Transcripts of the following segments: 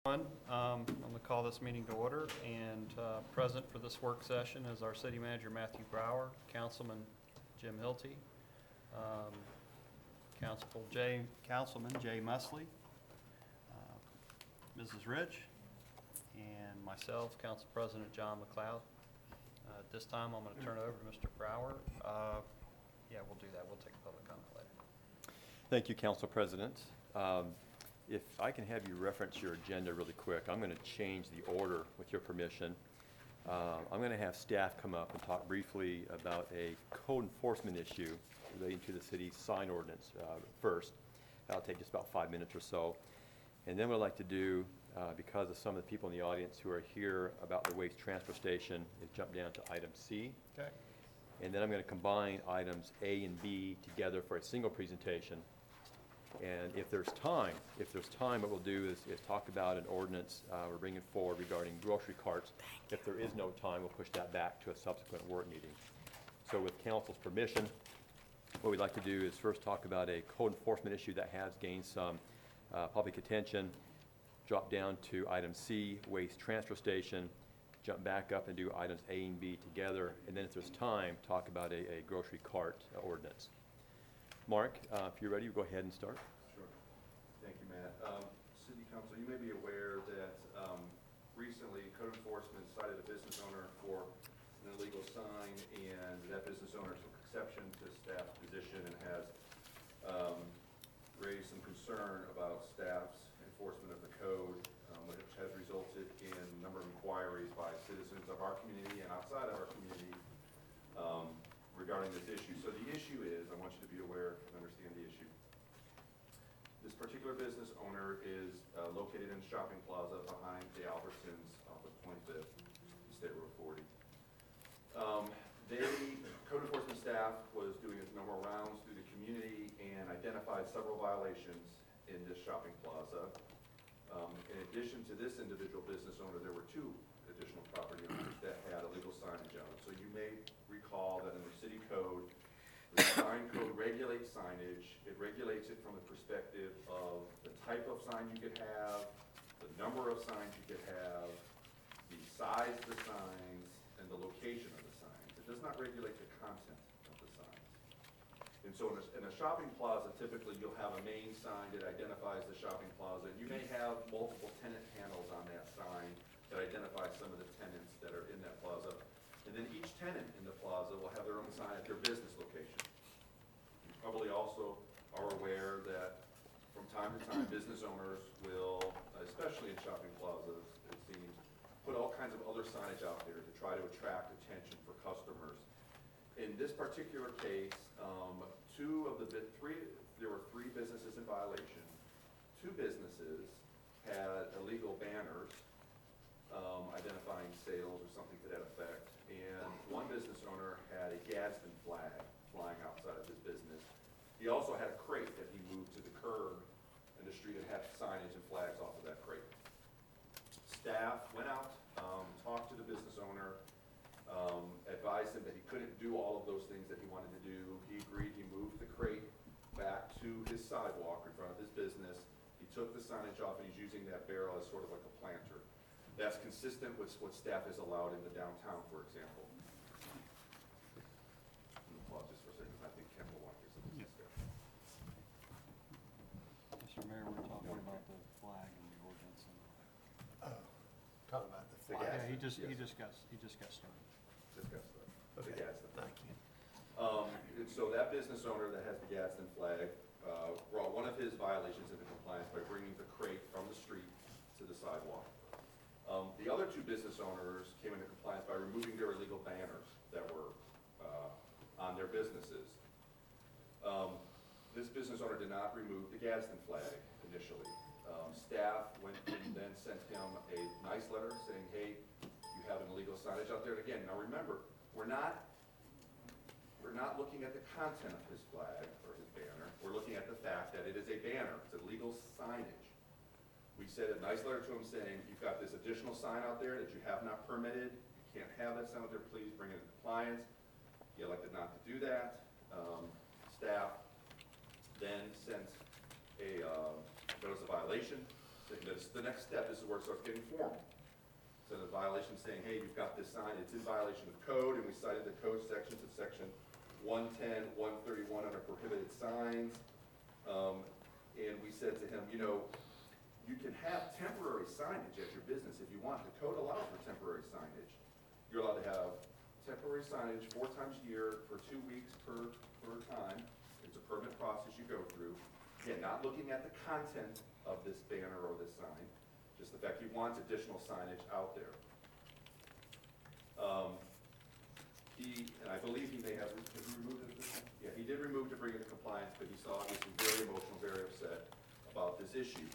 I'm going to call this meeting to order, and present for this work session is our City Manager Matthew Brower, Councilman Jim Hilty, Councilman Jay Musley, Mrs. Rich, and myself, Council President John McLeod. At this time, I'm going to turn it over to Mr. Brower. Yeah, we'll do that. We'll take public comment later. Thank you, Council President. If I can have you reference your agenda really quick, I'm going to change the order with your permission. I'm going to have staff come up and talk briefly about a code enforcement issue relating to the city's sign ordinance first. That'll take just about 5 minutes or so. And then what I'd like to do, because of some of the people in the audience who are here about the waste transfer station, is jump down to item C. Okay. And then I'm going to combine items A and B together for a single presentation. And if there's time, what we'll do is talk about an ordinance we're bringing forward regarding grocery carts. If there is no time, we'll push that back to a subsequent work meeting. So with council's permission, what we'd like to do is first talk about a code enforcement issue that has gained some public attention, drop down to item C, waste transfer station, jump back up and do items A and B together, and then if there's time, talk about a grocery cart ordinance. Mark, if you're ready, we'll go ahead and start. Sure. Thank you, Matt. City Council, you may be aware that recently code enforcement cited a business owner for an illegal sign, and that business owner took exception to staff's position and has raised some concern about staff's enforcement of the code, which has resulted in a number of inquiries by citizens of our community and outside of our community regarding this issue. So the issue is, I want you to be aware and understand the issue. This particular business owner is located in a shopping plaza behind the Albertsons off of 25th, State Road 40. Code enforcement staff was doing its normal rounds through the community and identified several violations in this shopping plaza. In addition to this individual business owner, there were two additional property owners that had illegal signage on it. So you may recall that in the city code, the sign code regulates signage. It regulates it from the perspective of the type of sign you could have, the number of signs you could have, the size of the signs, and the location of the signs. It does not regulate the content of the signs. And so in a shopping plaza, typically you'll have a main sign that identifies the shopping plaza. You may have multiple tenant panels on that sign that identify some of the tenants that are in that plaza. And then each tenant in the plaza will have their own sign at their business location. You probably also are aware that from time to time, business owners will, especially in shopping plazas, it seems, put all kinds of other signage out there to try to attract attention for customers. In this particular case, there were three businesses in violation. Two businesses had illegal banners identifying sales or something to that effect, and one business owner had a Gadsden flag flying outside of his business. He also had a crate that he moved to the curb in the street and had signage and flags off of that crate. Staff went out, talked to the business owner, advised him that he couldn't do all of those things that he wanted to do. He agreed. He moved the crate back to his sidewalk in front of his business. He took the signage off, and he's using that barrel as sort of like a planter. That's consistent with what staff is allowed in the downtown, for example. Pause just for a second. I think Ken will want to get some of this stuff. Mr. Mayor, we're talking about the flag and the ordinance. Talking about the flag. Yeah, he just Yes. got started. Discuss that. The Okay, Gadsden. thank you. And so that business owner that has the Gadsden flag brought one of his violations into compliance by bringing the crate from the street to the sidewalk. The other two business owners came into compliance by removing their illegal banners that were on their businesses. This business owner did not remove the Gadsden flag initially. Staff went and then sent him a nice letter saying, hey, you have an illegal signage out there. And again, now remember, we're not looking at the content of his flag or his banner. We're looking at the fact that it is a banner. It's illegal signage. We sent a nice letter to him saying, you've got this additional sign out there that you have not permitted. You can't have that sign out there. Please bring it into compliance. He elected not to do that. Staff then sent a notice of violation The next step is where it starts getting formal. So the violation saying, hey, you've got this sign, it's in violation of code, and we cited the code sections of section 110, 131 under prohibited signs. And we said to him, you know, you can have temporary signage at your business if you want. The code allows for temporary signage. You're allowed to have temporary signage 4 times a year for 2 weeks per time. It's a permit process you go through. Again, not looking at the content of this banner or this sign, just the fact he wants additional signage out there. And I believe he may have, has he removed it? Yeah, he did remove to bring it to compliance, but he's obviously very emotional, very upset about this issue.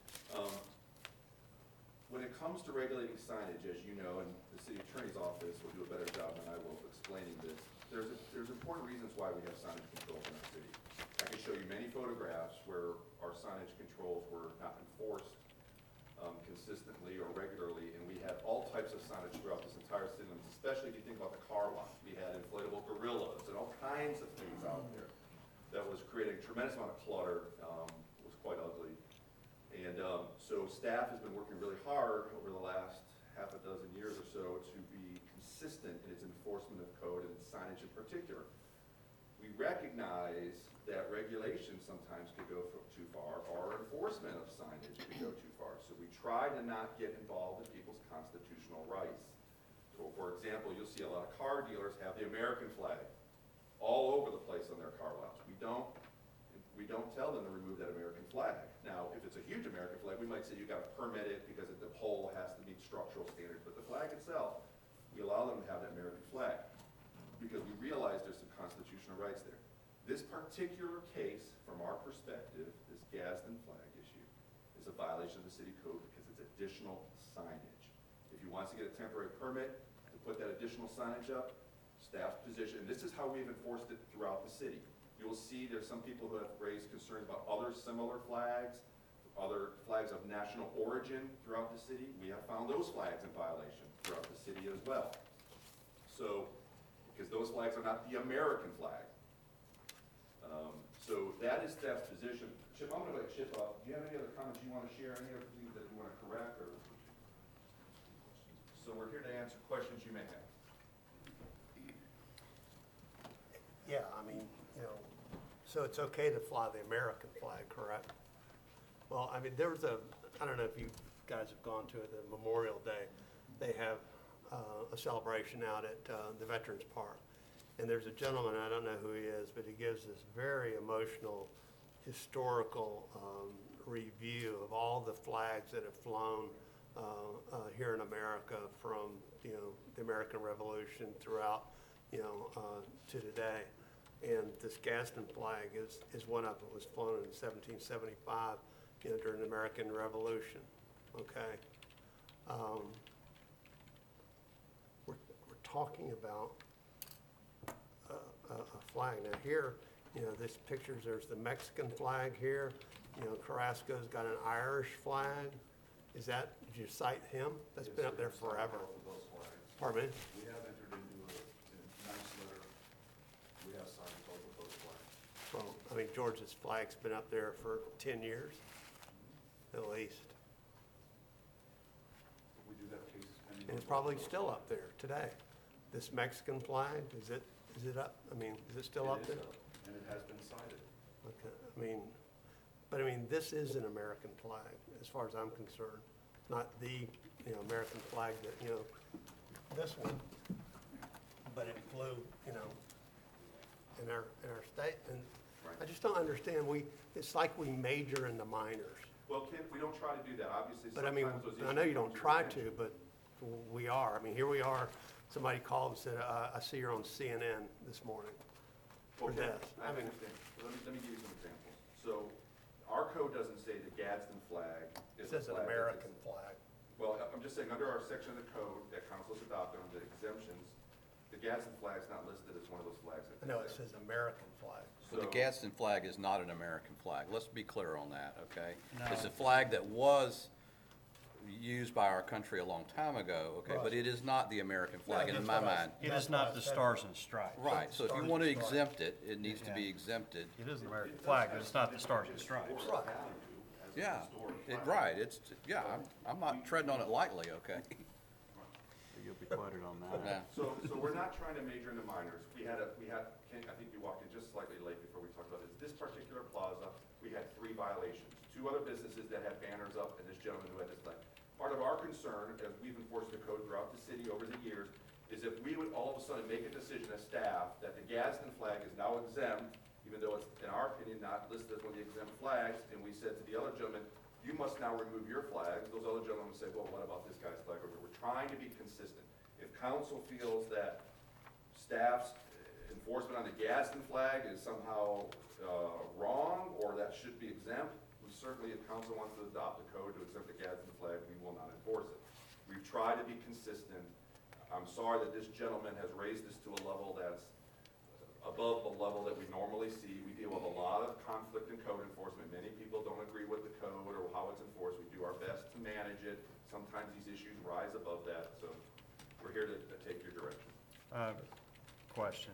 When it comes to regulating signage, as you know, and the city attorney's office will do a better job than I will of explaining this, there's important reasons why we have signage controls in our city. I can show you many photographs where our signage controls were not enforced consistently or regularly, and we had all types of signage throughout this entire city, especially if you think about the car lot. We had inflatable gorillas and all kinds of things out there that was creating a tremendous amount of clutter. It was quite ugly. And so staff has been working really hard over the last half a dozen years or so to be consistent in its enforcement of code and signage in particular. We recognize that regulation sometimes could go too far, or enforcement of signage could go too far. So we try to not get involved in people's constitutional rights. So for example, you'll see a lot of car dealers have the American flag all over the place on their car lots. We don't tell them to remove that American flag. Now, if it's a huge American flag, we might say you gotta permit it because the pole has to meet structural standards, but the flag itself, we allow them to have that American flag because we realize there's some constitutional rights there. This particular case, from our perspective, this Gadsden flag issue, is a violation of the city code because it's additional signage. If he wants to get a temporary permit to put that additional signage up, staff's position, and this is how we've enforced it throughout the city. You will see there's some people who have raised concerns about other similar flags, other flags of national origin throughout the city. We have found those flags in violation throughout the city as well. So, because those flags are not the American flag. So that is staff's position. Chip, I'm gonna let Chip up. Do you have any other comments you wanna share, any other things that you wanna correct, or? So we're here to answer questions you may have. Yeah, I mean, you know, so it's okay to fly the American flag, correct? Well, I mean, there was I don't know if you guys have gone to it, the Memorial Day. They have a celebration out at the Veterans Park. And there's a gentleman, I don't know who he is, but he gives this very emotional, historical review of all the flags that have flown here in America from, you know, the American Revolution throughout, you know, to today. And this Gadsden flag is one of them. It was flown in 1775, you know, during the American Revolution, okay? We're talking about a flag. Now here, you know, this pictures, there's the Mexican flag here. You know, Carrasco's got an Irish flag. Is that, did you cite him? That's been up there forever. Pardon me? We have entered into a nice letter. We have signed both of those flags. Well, I mean, George's flag's been up there for 10 years, at least. We do have cases pending. And it's probably still up there today. This Mexican flag, is it up? I mean, is it still up there? It is up, and it has been cited. Okay, I mean, but I mean, this is an American flag, as far as I'm concerned. Not the, you know, American flag that, you know, this one, but it flew, you know, in our state. And Right. I just don't understand, it's like we major in the minors. Well, Ken, we don't try to do that, obviously. But I mean, sometimes those I know you issues don't come try your to, attention. but we are. I mean, here we are, somebody called and said, I see you're on CNN this morning. for Okay, this. I I mean- understand. Let me give you some examples. So, our code doesn't say the Gadsden flag It is a says an flag. American flag. Well, I'm just saying, under our section of the code that council's adopted on the exemptions, the Gadsden flag's not listed as one of those flags. I know it says American flag. But the So- Gadsden flag is not an American flag. Let's be clear on that, okay? No. It's a flag that was used by our country a long time ago, okay? But Right. it is not the American flag in that's my what I- mind. It That's is what I not the said. stars and stripes. Right, so if you Stars want to and stripes. exempt it, it needs to be Yeah. exempted. It is an American flag, but it's not the stars and stripes. Right. Value as Yeah, historic it, flag. right, it's, yeah, I'm not treading on it lightly, okay? You'll be quoted on that. Yeah. So we're not trying to major into minors. Ken, I think you walked in just slightly late before we talked about this. This particular plaza, we had 3 violations. 2 other businesses that had banners up, and this gentleman who had this flag. Part of our concern, as we've enforced the code throughout the city over the years, is if we would all of a sudden make a decision as staff that the Gadsden flag is now exempt, even though it's, in our opinion, not listed as one of the exempt flags, and we said to the other gentleman, you must now remove your flags, those other gentlemen would say, well, what about this guy's flag over here? We're trying to be consistent. If council feels that staff's enforcement on the Gadsden flag is somehow wrong, or that should be exempt, we certainly, if council wants to adopt a code to exempt the Gadsden flag, we will not enforce it. We've tried to be consistent. I'm sorry that this gentleman has raised this to a level that's above the level that we normally see. We deal with a lot of conflict in code enforcement. Many people don't agree with the code or how it's enforced. We do our best to manage it. Sometimes these issues rise above that, so we're here to take your direction. Question.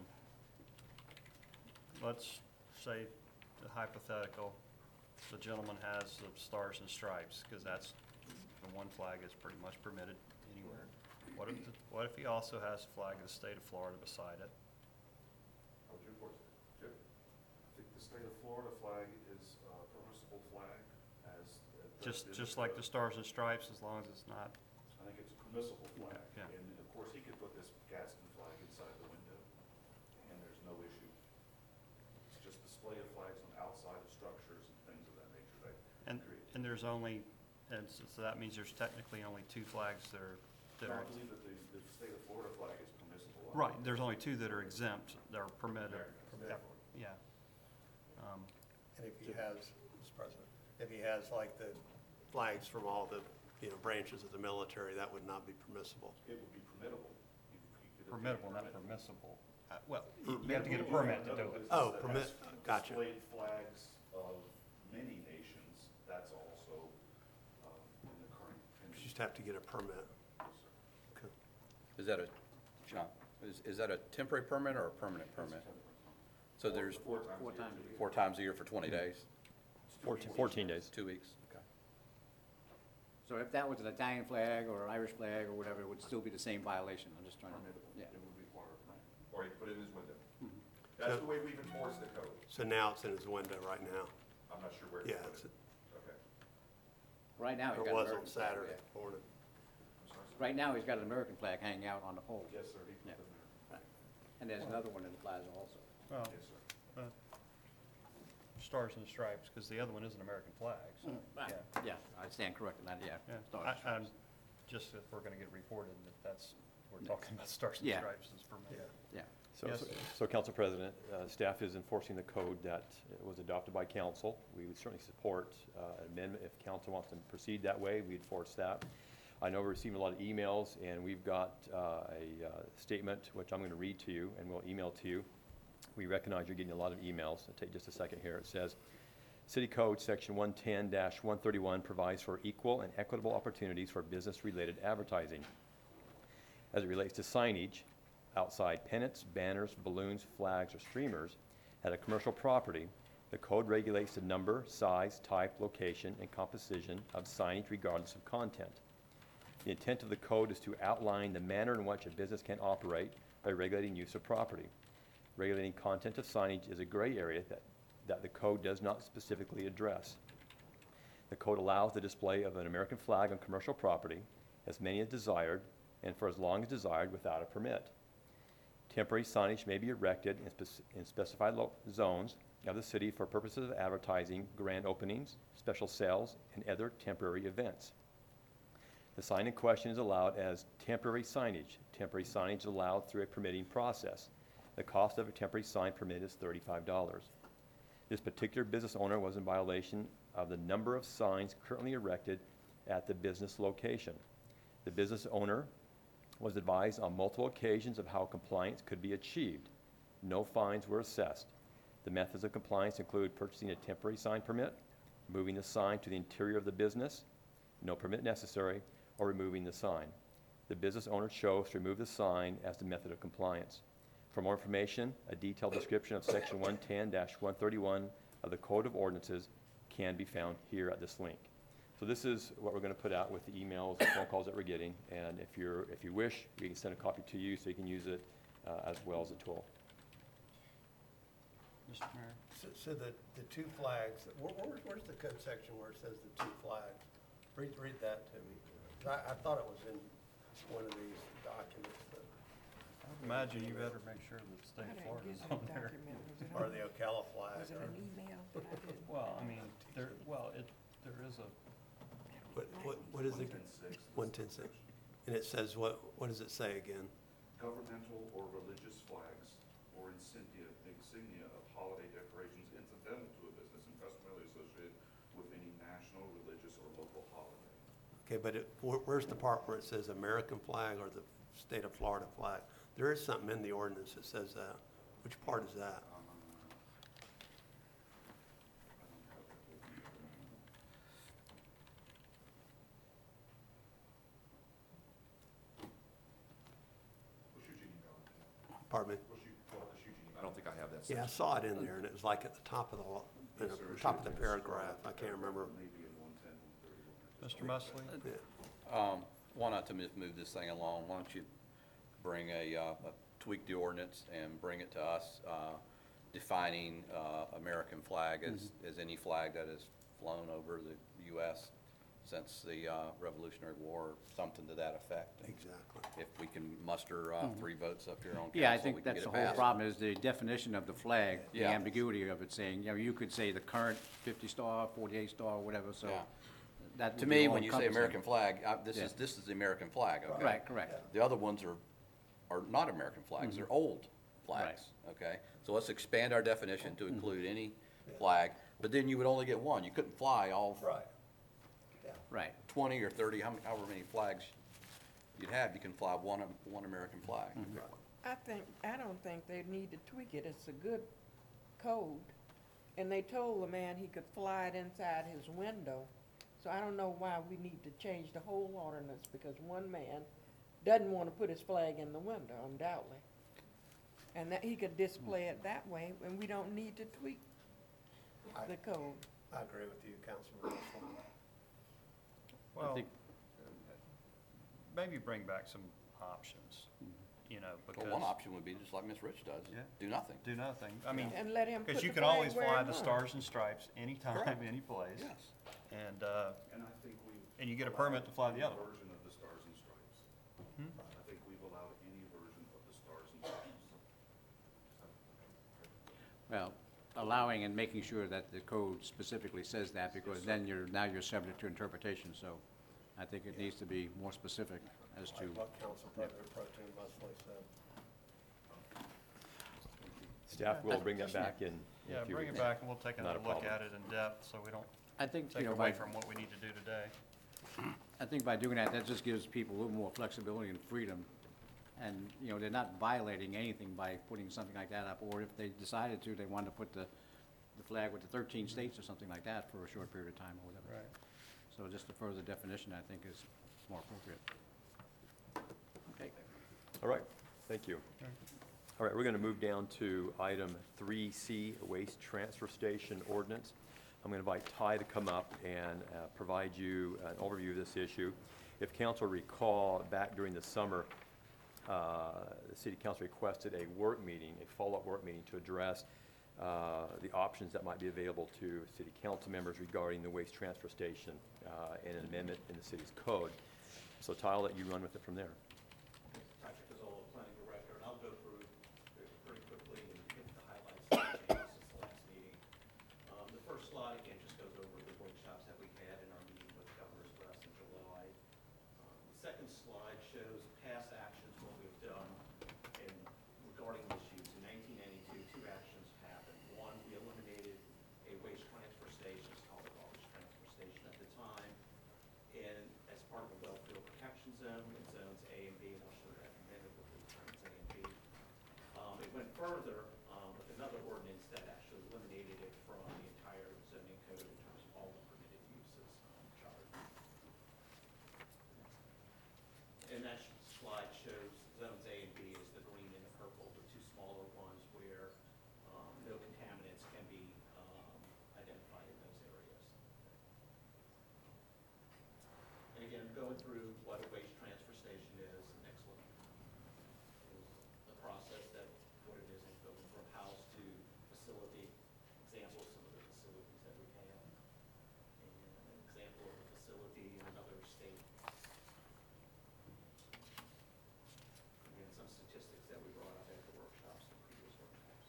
Let's say the hypothetical, the gentleman has the stars and stripes, because that's, the one flag is pretty much permitted anywhere. What if he also has a flag of the state of Florida beside it? How would you enforce it? Jim? I think the state of Florida flag is a permissible flag as. Just like the stars and stripes, as long as it's not, I think it's a permissible flag. Yeah. And of course, he could put this Gadsden flag inside the window, and there's no issue. It's just display of flags on outside of structures and things of that nature that create. and there's only, and so that means there's technically only 2 flags that are, I believe that the state of Florida flag is permissible. right, there's only 2 that are exempt, that are permitted. Permitted. Yeah. And if he has, Mr. President, if he has like the flags from all the, branches of the military, that would not be permissible. It would be permittable. You could obtain Permittable, not permit. permissible. Well, you have to get a permit to do it. Oh, That permit, has gotcha. Displayed flags of many nations, that's also in the current. You just have to get a permit. Okay. Is that a, John, is that a temporary permit or a permanent permit? So there's 4 times a year. 4 times a year for 20 days, 14 days. 2 weeks? Okay. So if that was an Italian flag or Irish flag or whatever, it would still be the same violation. I'm just trying to, yeah. It would require a permit. Or he put it in his window. That's the way we've enforced the code. So now it's in his window right now. I'm not sure where he Yeah, put it's, it. Okay. Right now, he's it got an was on American flag, Saturday yeah. morning. I'm sorry, sir. Right now, he's got an American flag hanging out on the pole. Yes, sir, he Yeah. put it there. And there's another one in the plaza also. Well, Yes, sir. stars and stripes, because the other one is an American flag, so, Right. yeah. Yeah, I stand corrected on that, yeah. Yeah, Stars and I'm, stripes. just if we're gonna get reported that that's, we're talking about stars and Yeah. stripes is permitted. Yeah. Yes. So Council President, staff is enforcing the code that was adopted by council. We would certainly support an amendment if council wants to proceed that way, we'd enforce that. I know we're receiving a lot of emails, and we've got a statement, which I'm going to read to you, and we'll email to you. We recognize you're getting a lot of emails. It'll take just a second here. It says, City Code Section 110-131 provides for equal and equitable opportunities for business-related advertising. As it relates to signage, outside pennants, banners, balloons, flags, or streamers at a commercial property, the code regulates the number, size, type, location, and composition of signage regardless of content. The intent of the code is to outline the manner in which a business can operate by regulating use of property. Regulating content of signage is a gray area that the code does not specifically address. The code allows the display of an American flag on commercial property, as many as desired, and for as long as desired without a permit. Temporary signage may be erected in specified zones of the city for purposes of advertising, grand openings, special sales, and other temporary events. The sign in question is allowed as temporary signage. Temporary signage is allowed through a permitting process. The cost of a temporary sign permit is $35. This particular business owner was in violation of the number of signs currently erected at the business location. The business owner was advised on multiple occasions of how compliance could be achieved. No fines were assessed. The methods of compliance include purchasing a temporary sign permit, moving the sign to the interior of the business, no permit necessary, or removing the sign. The business owner chose to remove the sign as the method of compliance. For more information, a detailed description of Section 110-131 of the Code of Ordinances can be found here at this link. So this is what we're going to put out with the emails and phone calls that we're getting, and if you wish, we can send a copy to you so you can use it as well as a tool. Mr. Mayor? So the two flags, where's the code section where it says the two flags? Read that to me. I thought it was in one of these documents, I would imagine you better make sure that the state of Florida's on there. or the Ocala flag. Was it or- an email that I didn't? Well, I mean, there is a, What is it? 110.6. And it says, what does it say again? Governmental or religious flags or insignia of holiday decorations incidental to a business and customarily associated with any national, religious, or local holiday. Okay, but where's the part where it says American flag or the state of Florida flag? There is something in the ordinance that says that. Which part is that? What's your Eugene Valentin? Pardon me? What's Eugene I don't think I have that Yeah, I section. saw it in there, and it was like at the top of top of the paragraph. I can't remember. Maybe in 110, 131. Mr. Mussley? Yeah. Why not to move this thing along? Why don't you bring tweak the ordinance and bring it to us, defining American flag as any flag that has flown over the U.S. since the Revolutionary War, or something to that effect. Exactly. If we can muster 3 votes up here on council, Yeah, I we think can that's get the it whole passed. problem, is the definition of the flag, the Yeah. ambiguity of it, saying, you could say the current 50-star, 48-star, whatever, so Yeah. that To would me, be when you say all-encompassing. American flag, this Yeah. is the American flag, okay? Right, correct. The other ones are not American flags, they're old flags, okay? So let's expand our definition to include any flag, but then you would only get one. You couldn't fly all Right. Right. 20 or 30, however many flags you'd have, you can fly one American flag. I don't think they need to tweak it. It's a good code. And they told the man he could fly it inside his window. So I don't know why we need to change the whole ordinance, because one man doesn't want to put his flag in the window, undoubtedly. And that he could display it that way, and we don't need to tweak the code. I agree with you, Councilman Russell. Well, think- maybe bring back some options, you know, because. Well, one option would be just like Ms. Rich does, Yeah. do nothing. Do nothing. I mean, And let him put because the you can flag always where fly he the wants. stars and stripes anytime, Correct. any place. Yes. And, And I think we've. And you get a allowed permit to fly the any other. Version of the stars and stripes. I think we've allowed any version of the stars and stripes. Well, allowing and making sure that the code specifically says that, because then now you're subject to interpretation, so I think it needs to be more specific as to, Like what Council President Pro Tem Mussley said. Staff will bring that back in a yeah, few bring it weeks. back and we'll take Not another a look problem. at it in depth, so we don't I think, take away from what we need to do today. I think by doing that, that just gives people a little more flexibility and freedom. And, they're not violating anything by putting something like that up, or if they decided to, they wanted to put the flag with the 13 states or something like that for a short period of time or whatever. Right. So just a further definition, I think, is more appropriate. Okay. All right, thank you. All right, we're going to move down to item 3C, Waste Transfer Station Ordinance. I'm going to invite Ty to come up and provide you an overview of this issue. If council recall, back during the summer, the city council requested a work meeting, a follow-up work meeting to address the options that might be available to city council members regarding the waste transfer station and an amendment in the city's code. So Ty, I'll let you run with it from there. Patrick Pizzolo, Planning Director, and I'll go through it pretty quickly and hit the highlights of the changes since the last meeting. The first slide, again, just goes over the workshops that we had in our meeting with Governor's Rest in July. The second slide shows past actions, what we've done in regarding this use. In 1992, 2 actions happened. One, we eliminated a waste transfer station, it's called a garbage transfer station at the time, and as part of the wellfield protection zone, in zones A and B, and I'll show that in a minute with the terms A and B. It went further with another ordinance that actually eliminated it from the entire zoning code in terms of all the permitted uses. And that slide shows zones A and B is the green and the purple, the 2 smaller ones where no contaminants can be identified in those areas. going through what a waste transfer station is, an excellent, is the process that, what it is, and going from house to facility, examples of some of the facilities that we have, and an example of a facility in another state. Again, some statistics that we brought up at the workshops and previous workshops.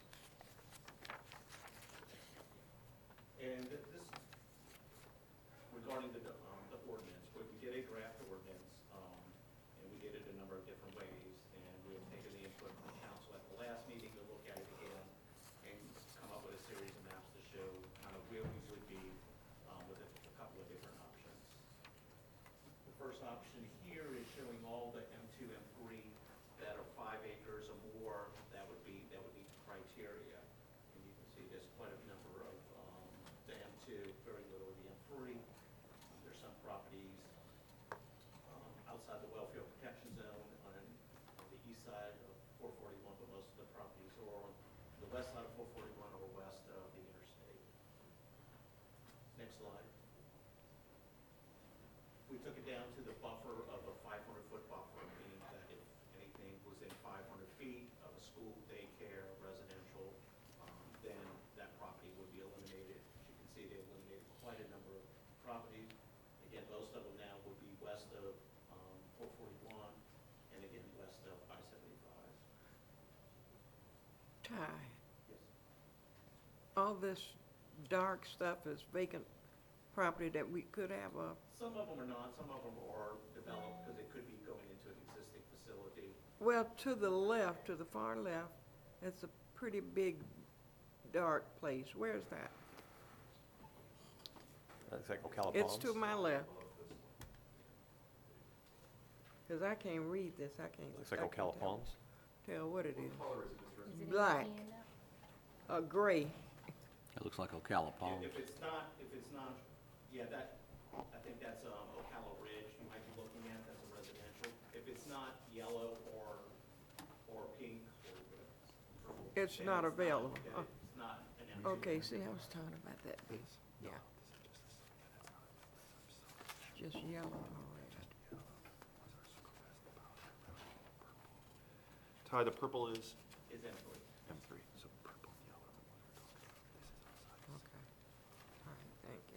And this, regarding the ordinance, we did a draft ordinance, and we did it a number of different ways, and we have taken the input from the council at the last meeting to look at it again and come up with a series of maps to show kind of where we would be with a couple of different options. The first option here is showing all the M2, M3 that are 5 acres or more, that would meet the criteria. And you can see there's quite a number of the M2, very little of the M3. There's some properties outside the wellfield protection zone on the east side of 441, but most of the properties are on the west side of 441 or west of the interstate. Next slide. We took it down to the buffer of a 500-foot buffer, meaning that if anything was in 500 feet of a school, daycare, residential, then that property would be eliminated. As you can see, they eliminated quite a number of properties. Again, most of them now would be west of 441, and again, west of I-75. Ty, Yes. all this dark stuff is vacant property that we could have a, Some of them are not, some of them are developed because it could be going into an existing facility. well, to the left, to the far left, it's a pretty big, dark place. Where's that? Looks like Ocala It's Palms. to my left. Because I can't read this, I can't. Looks like I can't Ocala tell- Palms. Tell what it is. What color is it, Mr. Is it in the Black. handout? Gray. It looks like Ocala If it's not, yeah, that, I think that's Ocala Ridge you might be looking at, that's a residential. If it's not yellow or pink or purple. It's then not available. yeah, Oh. It's not an M2. Okay, see, I was talking about that piece. Yeah. Just yellow or red. Ty, the purple is? Is M3. M3, so purple, yellow. Okay. All right, thank you.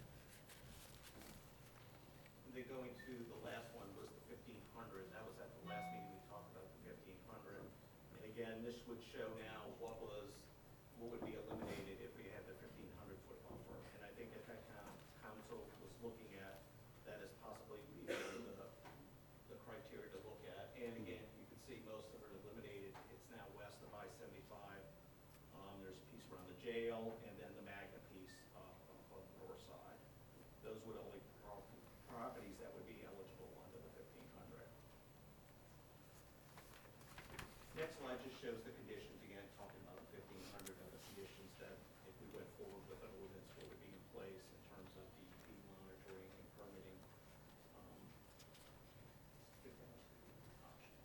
Then going to the last one was the 1500. That was at the last meeting we talked about the 1500. And again, this would show now what would be eliminated if we had the 1500-foot buffer. And I think at that council was looking at that as possibly being the criteria to look at. And again, you can see most of it eliminated. It's now west of I-75. There's a piece around the jail and then the Magna piece on the north side. Those would only properties that would be eligible under the 1500. Next slide just shows the conditions, again, talking about the 1500 and the conditions that if we went forward with an ordinance, what would be in place in terms of DEP monitoring and permitting. Options.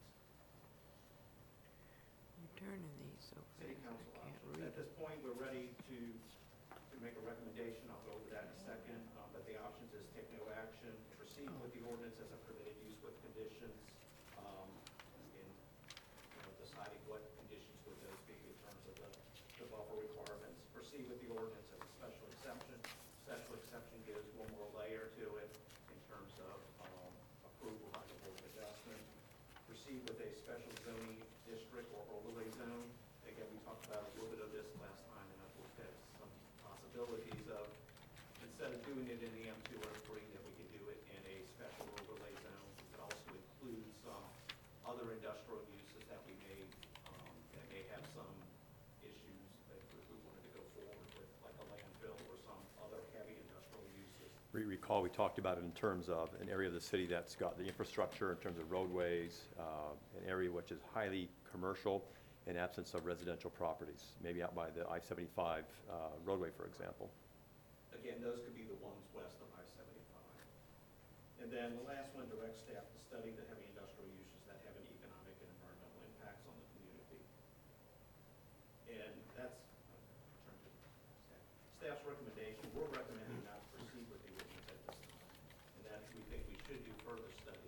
You're turning these so City fast, council I can't options. read At this point, we're ready to make a recommendation. I'll go over that in a second. But the options is take no action, proceed with the ordinance as a permitted use with conditions, in deciding what conditions would those be in terms of the buffer requirements. Proceed with the ordinance as a special exception. Special exception gives one more layer to it in terms of approval by the Board of Adjustment. Proceed with a special zoning district or overlay zone. Again, we talked about a little bit of this last time, and I've looked at some possibilities of, instead of doing it in the M2 or 3, that we could do it in a special overlay zone. We could also include some other industrial uses that we may, that may have some issues that if we wanted to go forward with, like a landfill or some other heavy industrial uses. Recall, we talked about it in terms of an area of the city that's got the infrastructure in terms of roadways, an area which is highly commercial in absence of residential properties, maybe out by the I-75 roadway, for example. Again, those could be the ones west of I-75. And then the last one, direct staff to study the heavy industrial uses that have an economic and environmental impacts on the community. And that's, turn to staff. Staff's recommendation, we're recommending not to proceed with the ordinance at this time. And that we think we should do further study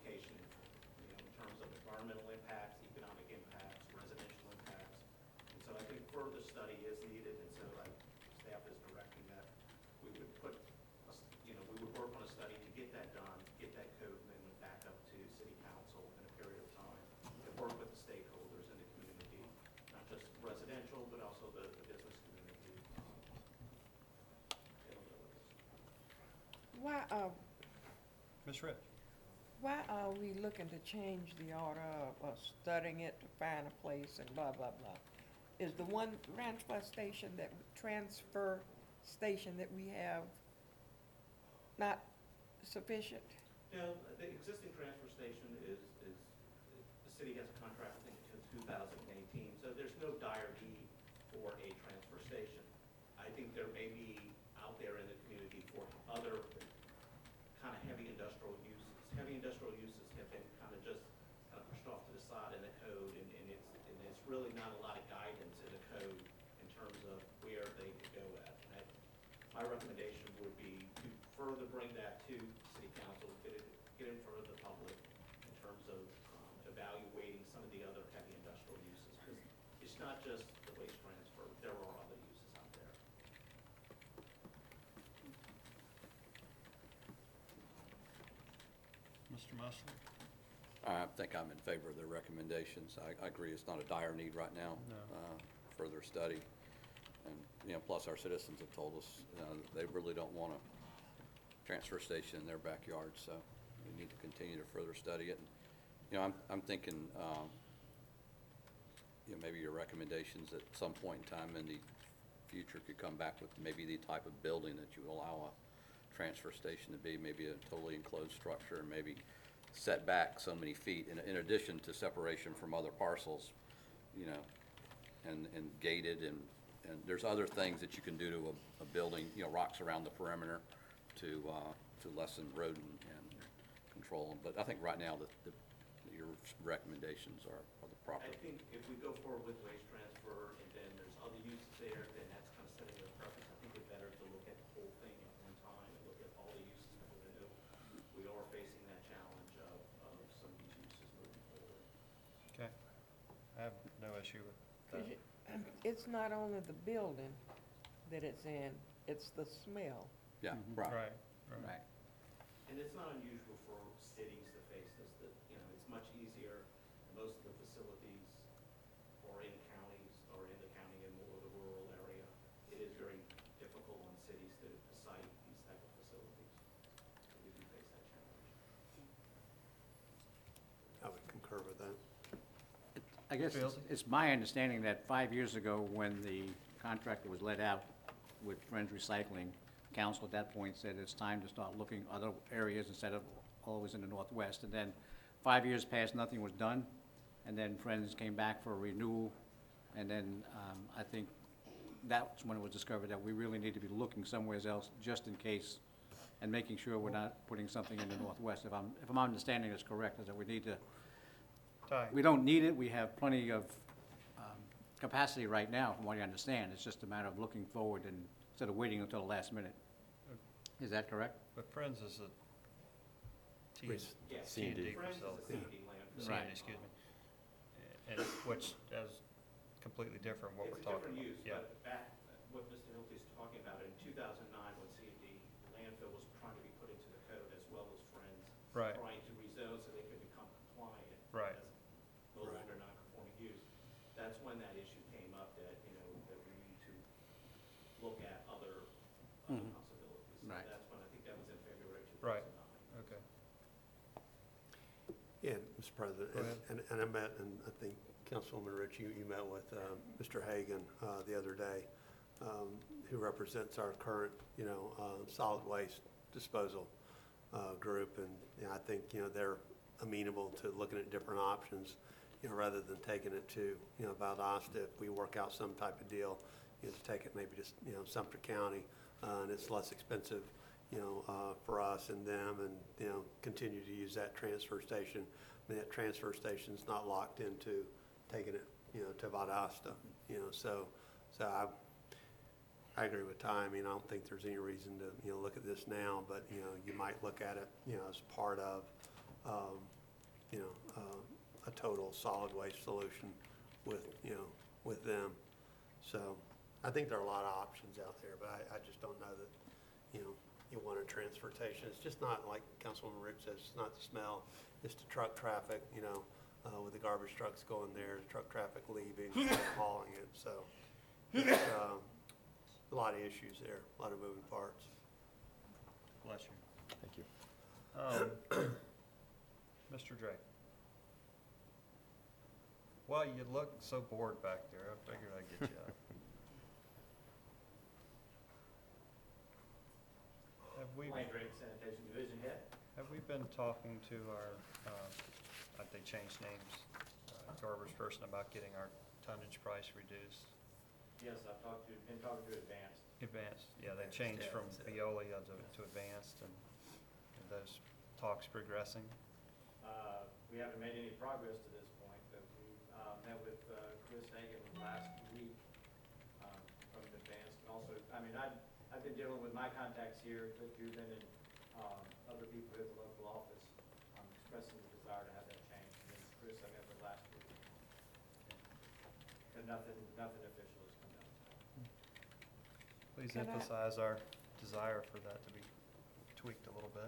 classification, in terms of environmental impacts, economic impacts, residential impacts. And so I think further study is needed, and so staff is directing that we would put, we would work on a study to get that done, get that code amendment back up to city council in a period of time, and work with the stakeholders in the community, not just residential, but also the business community. Why, Ms. Rich? why are we looking to change the order of studying it to find a place and blah, blah, blah? Is the one transfer station that we have not sufficient? No, the existing transfer station is, the city has a contract, I think, until 2018, so there's no dire need for a transfer station. I think there may be out there in the community for other kind of heavy industrial uses. Heavy industrial uses have been kind of pushed off to the side in the code, and it's really not a lot of guidance in the code in terms of where they could go at. And my recommendation would be to further bring that to city council, get in front of the public in terms of evaluating some of the other heavy industrial uses. Because it's not just the waste transfer, there are other uses out there. Mr. Musser? I think I'm in favor of the recommendations. I agree, it's not a dire need right now. No. Further study. And, plus our citizens have told us, they really don't want a transfer station in their backyard, so we need to continue to further study it. And, I'm thinking, maybe your recommendations at some point in time in the future could come back with maybe the type of building that you would allow a transfer station to be, maybe a totally enclosed structure, and maybe set back so many feet, in addition to separation from other parcels, and gated, and there's other things that you can do to a building, rocks around the perimeter to lessen rodent and control them. But I think right now your recommendations are the proper. I think if we go forward with waste transfer and then there's other uses there, then that's kind of setting the preference. I think it's better to look at the whole thing at one time and look at all the uses that we're going to do. We are facing that challenge of some of these uses moving forward. Okay. I have no issue with 'Cause that. it's not only the building that it's in, it's the smell. Yeah, right. Right. And it's not unusual for cities to face this, that, it's much easier, most of the facilities are in counties, or in the county and more of the rural area. It is very difficult on cities to site these type of facilities. So we do face that challenge. I would concur with that. I guess it's my understanding that 5 years ago, when the contractor was let out with Friends Recycling, council at that point said it's time to start looking other areas instead of always in the Northwest. And then 5 years passed, nothing was done, and then Friends came back for a renewal, and then I think that's when it was discovered that we really need to be looking somewhere else just in case, and making sure we're not putting something in the Northwest. If I'm understanding this correct, is that we need to, Ty? we don't need it, we have plenty of capacity right now, from what I understand. It's just a matter of looking forward and instead of waiting until the last minute. Is that correct? But Friends is a Please. Yes, C&D Friends is a facility. C&D landfill. C&D, excuse me. And which is completely different what we're talking about. It's a different use, Yeah. but back, what Mr. Hilty is talking about, in 2009, when C&D landfill was trying to be put into the code as well as Friends. Right. Trying to rezone so they could become compliant. Right. As no Right. longer non-conforming use. That's when that issue came up, that, that we need to look at other possibilities. So Right. that's when, I think that was in February 2009. Right. Okay. Yeah, Mr. President, Go ahead. and I met, and I think Councilwoman Rich, you met with Mr. Hagan the other day, who represents our current, solid waste disposal group, and I think, they're amenable to looking at different options, rather than taking it to, Valdosta. If we work out some type of deal, to take it maybe to, Sumter County, and it's less expensive, for us and them, and, continue to use that transfer station. I mean, that transfer station's not locked into taking it, to Valdosta, so I agree with Ty. I mean, I don't think there's any reason to, look at this now, but, you might look at it, as part of, you know, a total solid waste solution with, you know, with them. So I think there are a lot of options out there, but I just don't know that, you know, you want a transportation. It's just not like Councilwoman Rich says, it's not the smell, it's the truck traffic, you know, with the garbage trucks going there, the truck traffic leaving, hauling it. So it's a lot of issues there, a lot of moving parts. Bless you. Thank you. Mr. Drake. Well, you look so bored back there, I figured I'd get you up. Have we, Wayne Drake, Sanitation Division Head. have we been talking to our, they changed names, garbage person about getting our tonnage price reduced? Yes, been talking to Advanced. Advanced, yeah, they changed from Veolia to Advanced, and are those talks progressing? We haven't made any progress to this point, but we met with Chris Hagan last week from Advanced. And also, I mean, I've been dealing with my contacts here, but you've been in other people at the local office expressing the desire to have that changed. And then Chris I met with last week. And nothing official has come down. Please Can I- emphasize our desire for that to be tweaked a little bit.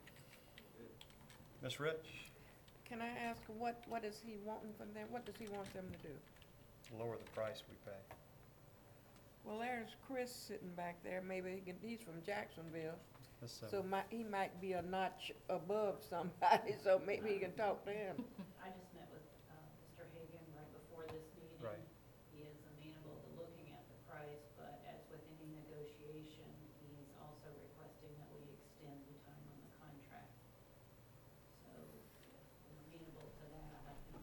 Ms. Rich, Can I ask, what is he wanting from them? What does he want them to do? lower the price we pay. Well, there's Chris sitting back there, maybe he's from Jacksonville, Ms. so Simmons. he might be a notch above somebody, so maybe he can talk to him. I just met with Mr. Hagan right before this meeting. Right. He is amenable to looking at the price, but as with any negotiation, he's also requesting that we extend the time on the contract. So if we're amenable to that, I think,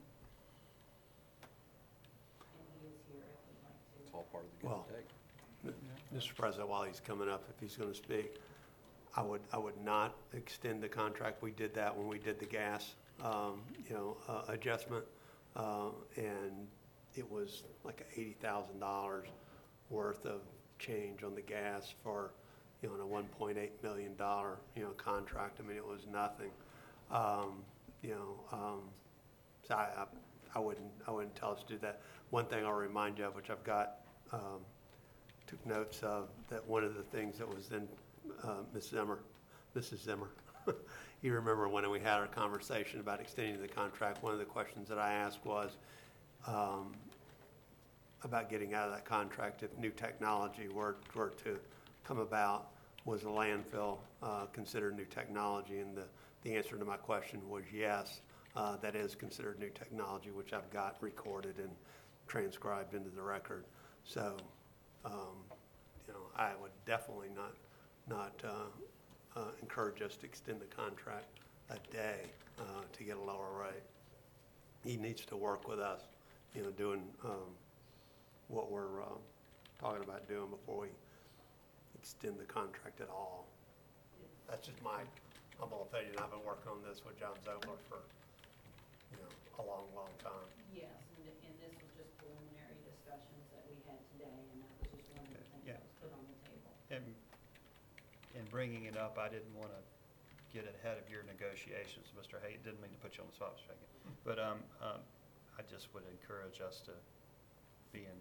and he is here if we'd like to. It's all part of the give Well, and take. Mr. President, while he's coming up, if he's going to speak, I would not extend the contract. We did that when we did the gas, you know, adjustment, and it was like $80,000 worth of change on the gas for, you know, a $1.8 million, you know, contract. I mean, it was nothing. You know, so I wouldn't tell us to do that. One thing I'll remind you of, which I've got, took notes of, that one of the things that was then, Mrs. Zimmer, you remember when we had our conversation about extending the contract, one of the questions that I asked was about getting out of that contract if new technology were to come about. Was a landfill considered new technology? And the answer to my question was yes, that is considered new technology, which I've got recorded and transcribed into the record. So, you know, I would definitely not encourage us to extend the contract a day to get a lower rate. He needs to work with us, you know, doing what we're talking about doing before we extend the contract at all. That's just my humble opinion. I've been working on this with John Zobler for, you know, a long, long time. Yes, and this was just preliminary discussions that we had today, and that was just one of the things Yeah. that was put on the table. And in bringing it up, I didn't want to get ahead of your negotiations, Mr. Hay. Didn't mean to put you on the spot, Mr. Hagan. But I just would encourage us to be in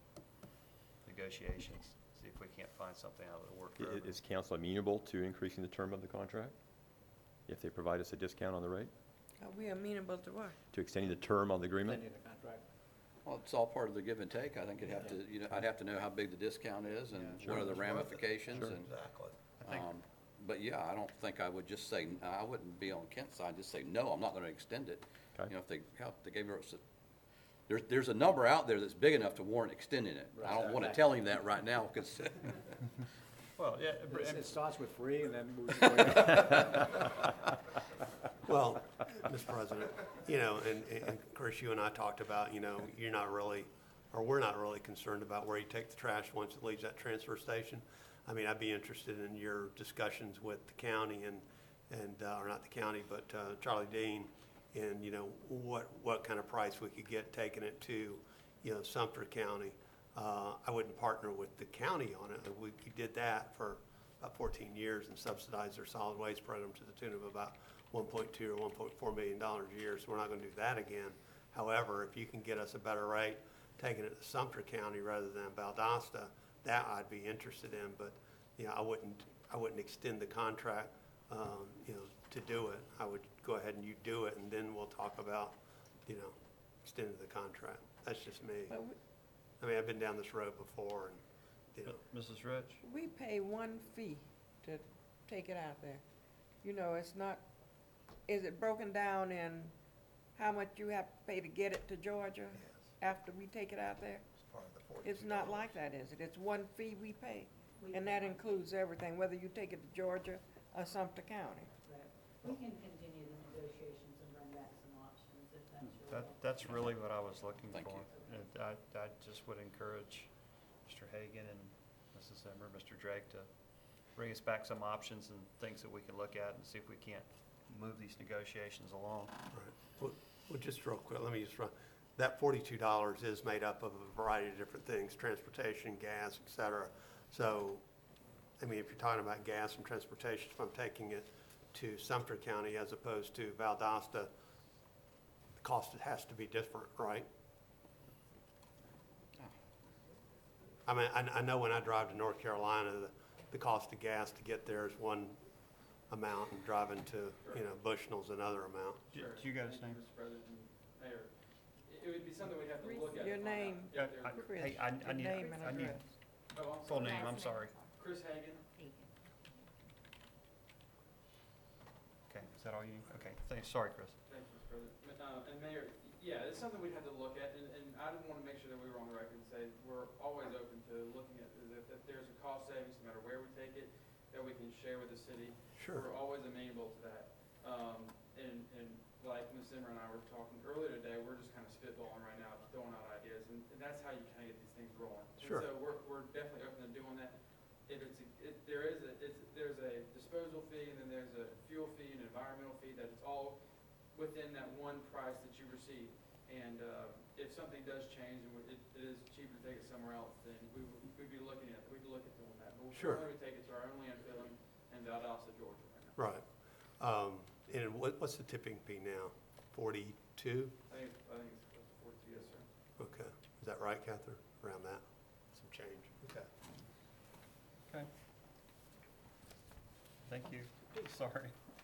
negotiations, see if we can't find something out that will work for everyone. Is council amenable to increasing the term of the contract? If they provide us a discount on the rate? Are we amenable to what? To extending the term on the agreement? Extending the contract. Well, it's all part of the give and take. I think it'd have to, you know, I'd have to know how big the discount is and Yeah, what are the sure. ramifications and. Exactly. But yeah, I don't think I would just say, I wouldn't be on Kent's side, just say, no, I'm not gonna extend it. Okay. You know, if they gave us, there's a number out there that's big enough to warrant extending it. I don't wanna tell him that right now, because, Well, yeah, It starts with free and then moves its way up. Well, Mr. President, you know, and Chris, you and I talked about, you know, you're not really, or we're not really concerned about where you take the trash once it leaves that transfer station. I mean, I'd be interested in your discussions with the county and or not the county, but Charlie Dean, and, you know, what kind of price we could get taking it to, you know, Sumter County. I wouldn't partner with the county on it. We did that for about 14 years and subsidized their solid waste program to the tune of about 1.2 or $1.4 million a year, so we're not gonna do that again. However, if you can get us a better rate, taking it to Sumter County rather than Valdosta, that I'd be interested in, but, you know, I wouldn't extend the contract, you know, to do it. I would go ahead and you do it, and then we'll talk about, you know, extending the contract. That's just me. But I mean, I've been down this road before, and, you know, Mrs. Rich? we pay one fee to take it out there. You know, it's not, is it broken down in how much you have to pay to get it to Georgia after we take it out there? it's part of the $42. It's not like that, is it? It's one fee we pay, and that includes everything, whether you take it to Georgia or Sumter County. Right. We can continue the negotiations and bring back some options if that's your. That's really what I was looking Thank for. you. And I just would encourage Mr. Hagan and Mrs. Zimmer, Mr. Drake to bring us back some options and things that we can look at and see if we can't move these negotiations along. Right. Well, just real quick, let me just run. That $42 is made up of a variety of different things, transportation, gas, et cetera. So, I mean, if you're talking about gas and transportation, if I'm taking it to Sumter County as opposed to Valdosta, the cost has to be different, right? I mean, I know when I drive to North Carolina, the cost of gas to get there is one amount, and driving to, you know, Bushnell's another amount. Do you got his Thank name? you, Mr. President and Mayor. It would be something we'd have to look at. Your to find out name, if Yeah, there's- Chris, hey, I your need, name and I need address. Oh, I'm full sorry. name, I'm sorry. Chris Hagan. Okay, is that all you need? Okay, thanks, sorry, Chris. Thank you, Mr. President. And Mayor, yeah, it's something we'd have to look at, and I didn't want to make sure that we were on the record and say, we're always open to looking at, if there's a cost savings, no matter where we take it, that we can share with the city. Sure. We're always amenable to that. And like Ms. Zimmer and I were talking earlier today, we're just kind of spitballing right now, just throwing out ideas, and that's how you kind of get these things rolling. Sure. And so we're definitely open to doing that. If there's a disposal fee, and then there's a fuel fee and environmental fee, that it's all within that one price that you receive. And if something does change and it is cheaper to take it somewhere else, then we'd be looking at, we'd look at doing that. But Sure. we're only take it to our own landfill in Valdosta, Georgia right now. Right. And what's the tipping fee now? 42? I think it's close to 42, yes, sir. Okay. Is that right, Catherine? Around that? Some change? Okay. Okay. Thank you. Sorry.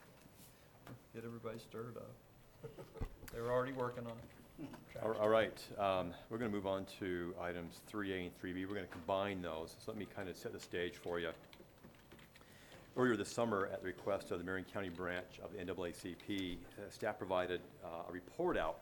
Get everybody stirred up. They were already working on it. All right, we're going to move on to items 3A and 3B. We're going to combine those, so let me kind of set the stage for you. Earlier this summer, at the request of the Marion County branch of the NAACP, staff provided a report out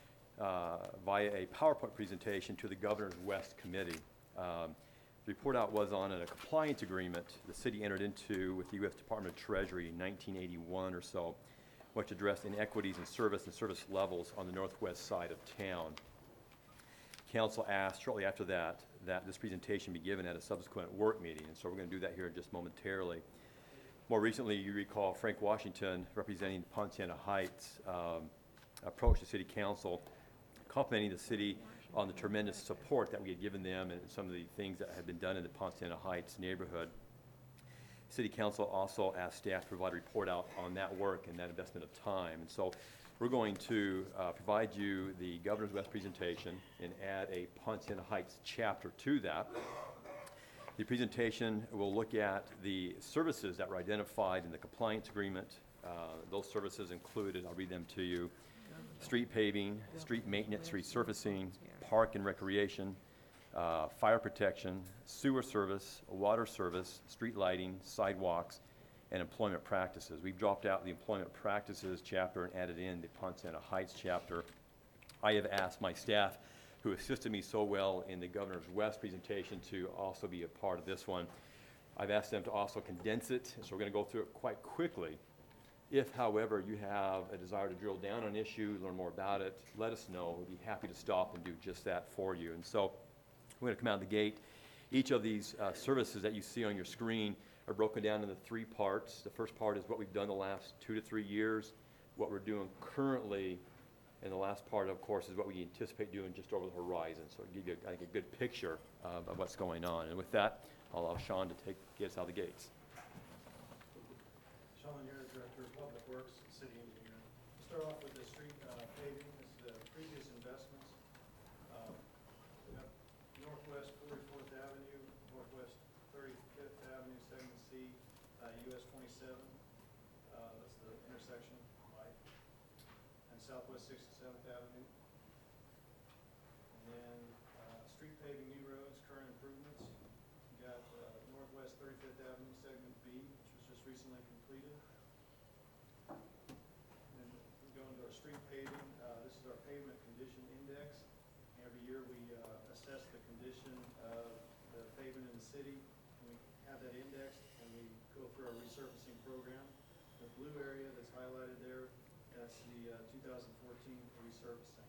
via a PowerPoint presentation to the Governor's West Committee. The report out was on a compliance agreement the city entered into with the U.S. Department of Treasury in 1981 or so, which addressed inequities in service and service levels on the northwest side of town. Council asked shortly after that this presentation be given at a subsequent work meeting, and so we're going to do that here just momentarily. More recently, you recall Frank Washington, representing Ponciana Heights, approached the city council, complimenting the city on the tremendous support that we had given them and some of the things that had been done in the Ponciana Heights neighborhood. City council also asked staff to provide a report out on that work and that investment of time. And so we're going to provide you the Governor's West presentation and add a Ponciana Heights chapter to that. The presentation will look at the services that were identified in the compliance agreement. Those services included, I'll read them to you, street paving, street maintenance, resurfacing, park and recreation, fire protection, sewer service, water service, street lighting, sidewalks, and employment practices. We've dropped out the employment practices chapter and added in the Ponciana Heights chapter. I have asked my staff, who assisted me so well in the Governor's West presentation, to also be a part of this one. I've asked them to also condense it, so we're going to go through it quite quickly. If, however, you have a desire to drill down on an issue, learn more about it, let us know. We'll be happy to stop and do just that for you. And so we're going to come out of the gate. Each of these services that you see on your screen are broken down into three parts. The first part is what we've done the last 2 to 3 years, what we're doing currently, and the last part, of course, is what we anticipate doing just over the horizon. So it'll give you, I think, a good picture of what's going on. And with that, I'll allow Sean to get us out of the gates. Sean Lanier, Director of Public Works, City Engineer. We'll start off with the street paving. This is the previous investments. We have Northwest 44th Avenue, Northwest 35th Avenue, Segment C, US 27. That's the intersection, Mike. And Southwest 67th Avenue. And then street paving, new roads, current improvements. We got Northwest 35th Avenue, Segment B, which was just recently completed. And we go into our street paving. This is our pavement condition index. Every year we assess the condition of the pavement in the city. And we have that indexed, and we go through our resurfacing program. The blue area that's highlighted there, that's the 2014 resurfacing.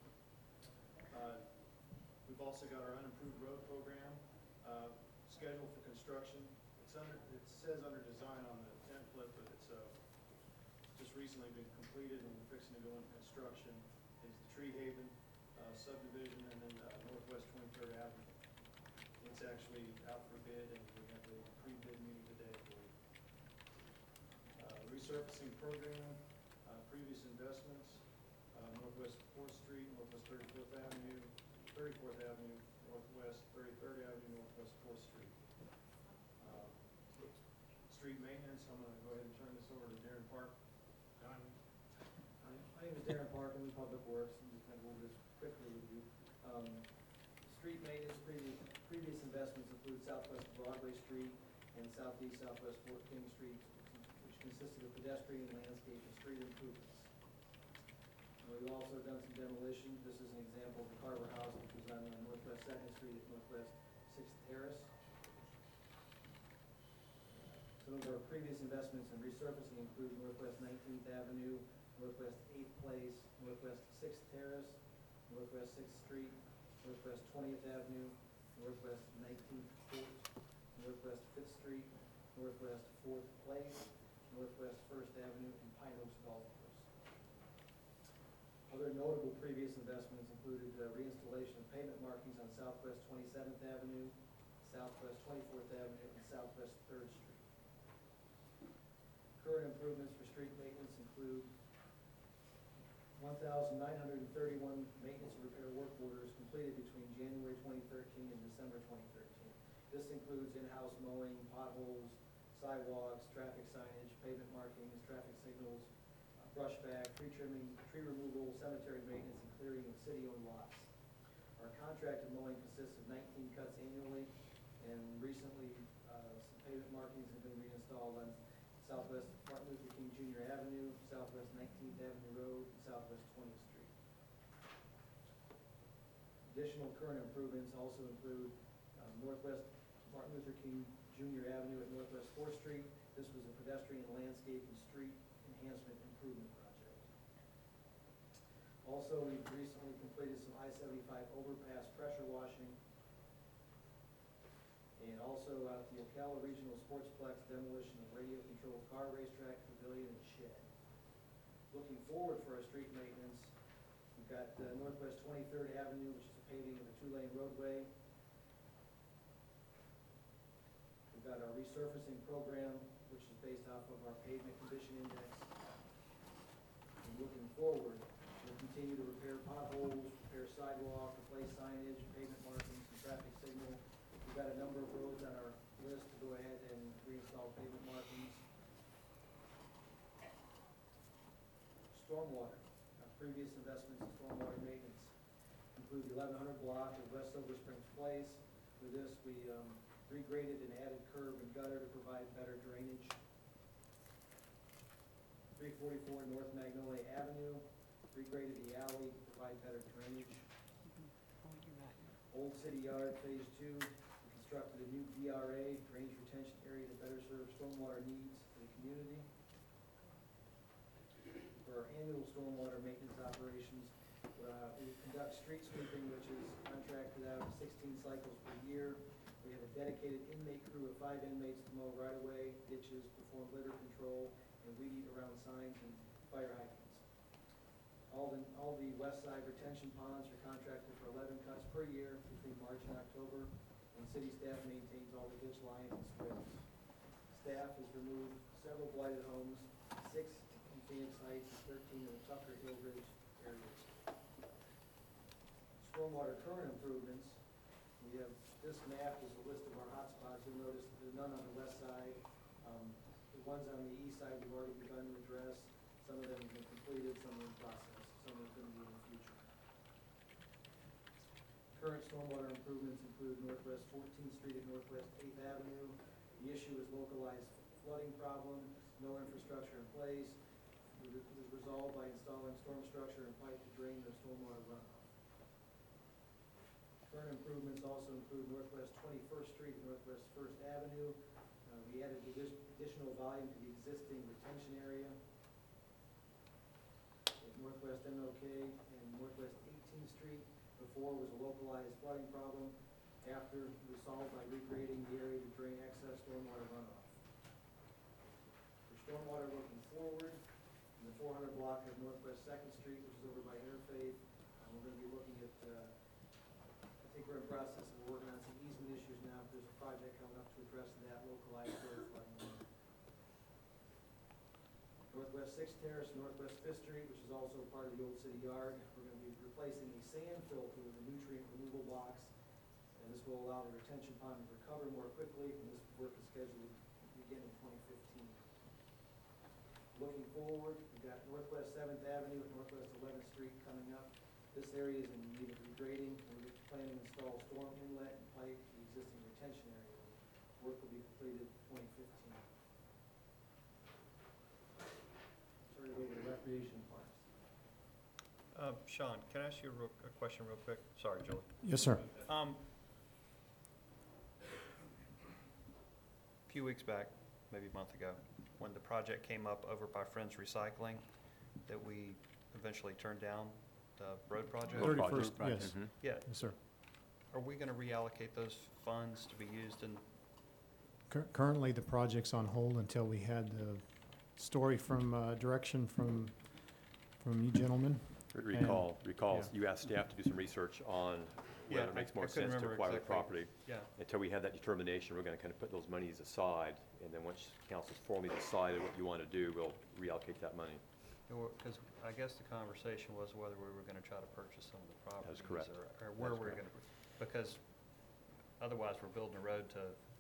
We've also got our unimproved road program, scheduled for construction. It says under design on the template, but it's just recently been completed and we're fixing to go into construction. Is the Tree Haven subdivision and then Northwest 23rd Avenue. It's actually out for bid and we have the pre-bid meeting today, I believe. Resurfacing program, previous investments, Northwest 4th Street, Northwest 34th Avenue, 34th Avenue, Northwest 33rd Avenue, Northwest 4th Street. Street maintenance, I'm going to go ahead and turn this over to Darren Park. My name is Darren Park, I'm in Public Works, and just kind of go over this quickly with you. Street maintenance, previous investments include Southwest Broadway Street and Southeast Southwest 14th Street, which consisted of pedestrian, landscape, and street improvements. We've also done some demolition. This is an example of the Carver House, which was on Northwest 2nd Street at Northwest 6th Terrace. Some of our previous investments in resurfacing include Northwest 19th Avenue, Northwest 8th Place, Northwest 6th Terrace, Northwest 6th Street, Northwest 20th Avenue, Northwest 19th Court, Northwest 5th Street, Northwest 4th Place, Northwest 1st Avenue, and Pine Oaks Golf Course. Other notable previous investments included reinstallation of pavement markings on Southwest 27th Avenue, Southwest 24th Avenue, and Southwest 3rd Street. Current improvements for street maintenance include 1,931 maintenance and repair work orders completed between January 2013 and December 2013. This includes in-house mowing, potholes, sidewalks, traffic signage, pavement markings, traffic signals, brush bag, tree trimming, tree removal, cemetery maintenance, and clearing of city-owned lots. Our contracted mowing consists of 19 cuts annually, and recently some pavement markings have been reinstalled on Southwest Martin Luther King Jr. Avenue, Southwest 19th Avenue Road, and Southwest 20th Street. Additional current improvements also include Northwest Martin Luther King Jr. Avenue at Northwest 4th Street. This was a pedestrian landscape and street enhancement improvement project. Also, we've recently completed some I-75 overpass pressure washing, and also at the Ocala Regional Sportsplex demolition of radio-controlled car racetrack, pavilion, and shed. Looking forward for our street maintenance, we've got Northwest 23rd Avenue, which is a paving of a 2-lane roadway. We've got our resurfacing program, which is based off of our pavement condition index. And looking forward, we'll continue to repair potholes, repair sidewalk, replace signage, pavement markings, and traffic signal. We've got a number of roads on our list to go ahead and reinstall pavement markings. Stormwater. Our previous investments in stormwater maintenance include the 1100 block of West Silver Springs Place. With this, we regraded and added curb and gutter to provide better drainage. 344 North Magnolia Avenue, regraded the alley to provide better drainage. Old City Yard Phase 2, we constructed a new DRA, drainage retention area, to better serve stormwater needs for the community. For our annual stormwater maintenance operations, we conduct street sweeping, which is contracted out 16 cycles per year. We have a dedicated inmate crew of 5 inmates to mow right-of-way, ditches, perform litter control, and weed eat around signs and fire hydrants. All the west side retention ponds are contracted for 11 cuts per year between March and October, and city staff maintains all the ditch lines and strips. Staff has removed several blighted homes, 6 in Phoenix Heights and 13 in the Tucker Hill Ridge areas. Stormwater current improvements, we have, this map is a list of our hotspots. You'll notice there's none on the west side. The ones on the east side we've already begun to address. Some of them have been completed, some are in process, some are going to be in the future. Current stormwater improvements include Northwest 14th Street and Northwest 8th Avenue. The issue is localized flooding problem, no infrastructure in place. It is resolved by installing storm structure and pipe to drain the stormwater runoff. Current improvements also include Northwest 21st Street and Northwest 1st Avenue. We added additional volume to the existing retention area. At Northwest MLK and Northwest 18th Street, before was a localized flooding problem. After, it was solved by regrading the area to drain excess stormwater runoff. For stormwater looking forward, in the 400 block of Northwest 2nd Street, which is over by Interfaith, we're going to be looking at, I think we're in process of working on some easement issues now. There's a project coming up to address that localized road flooding. Northwest 6th Terrace, Northwest 5th Street, which is also part of the old city yard. We're going to be replacing a sand filter with a nutrient removal box, and this will allow the retention pond to recover more quickly, and this work is scheduled to begin in 2015. Looking forward, we've got Northwest 7th Avenue and Northwest 11th Street coming up. This area is in need of regrading. We're planning to install storm inlet and pipe to the existing retention area. Work will be completed in 2015. Turn it over to recreation parks. Sean, can I ask you a question real quick? Sorry, Julie. Yes, sir. A few weeks back, maybe a month ago, when the project came up over by Friends Recycling, that we eventually turned down the road project? Road 31st, project. yes. Mhm. Yeah, Yes, sir. are we gonna reallocate those funds to be used in, Currently, the project's on hold until we had the story from, direction from you gentlemen. Recall, yeah. you asked staff to do some research on Yeah, whether it makes I more couldn't sense to remember acquire the exactly. property. yeah, Until we had that determination, we're gonna kind of put those monies aside, and then once council's formally decided what you want to do, we'll reallocate that money. because I guess the conversation was whether we were gonna try to purchase some of the properties. correct. Or where That's we're correct. gonna, because otherwise we're building a road to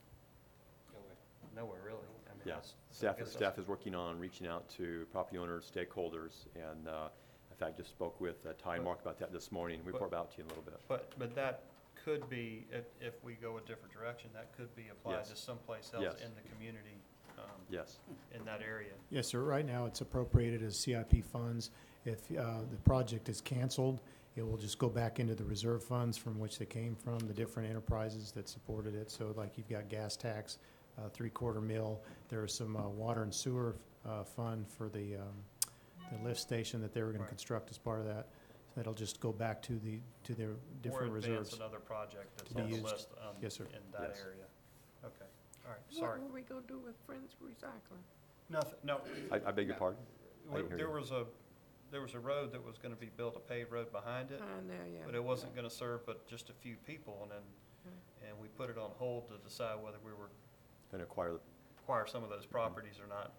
nowhere, really. I mean, Yeah, that's- so I guess staff that's- is working on reaching out to property owners, stakeholders, and in fact, just spoke with Ty and Mark about that this morning. We'll report out to you in a little bit. But that could be, if we go a different direction, that could be applied Yes. to someplace else Yes. in the community, Yes. in that area. Yes, sir. Right now, it's appropriated as CIP funds. If the project is canceled, it will just go back into the reserve funds from which they came from, the different enterprises that supported it. So like you've got gas tax, 3/4 mil. There's some water and sewer fund for the lift station that they were going to Right. construct as part of that. So that'll just go back to their different Or reserves. advance another project that's To be on the used. list, Yes, sir. in that Yes. area. Okay, all right, What sorry. were we gonna do with Friends Recycling? Nothing, no. I beg your pardon? I didn't hear There you. was a road that was gonna be built, a paved road behind it, Behind there, yeah. but it wasn't gonna serve but just a few people, and then, and we put it on hold to decide whether we were Gonna acquire, acquire some of those properties or not,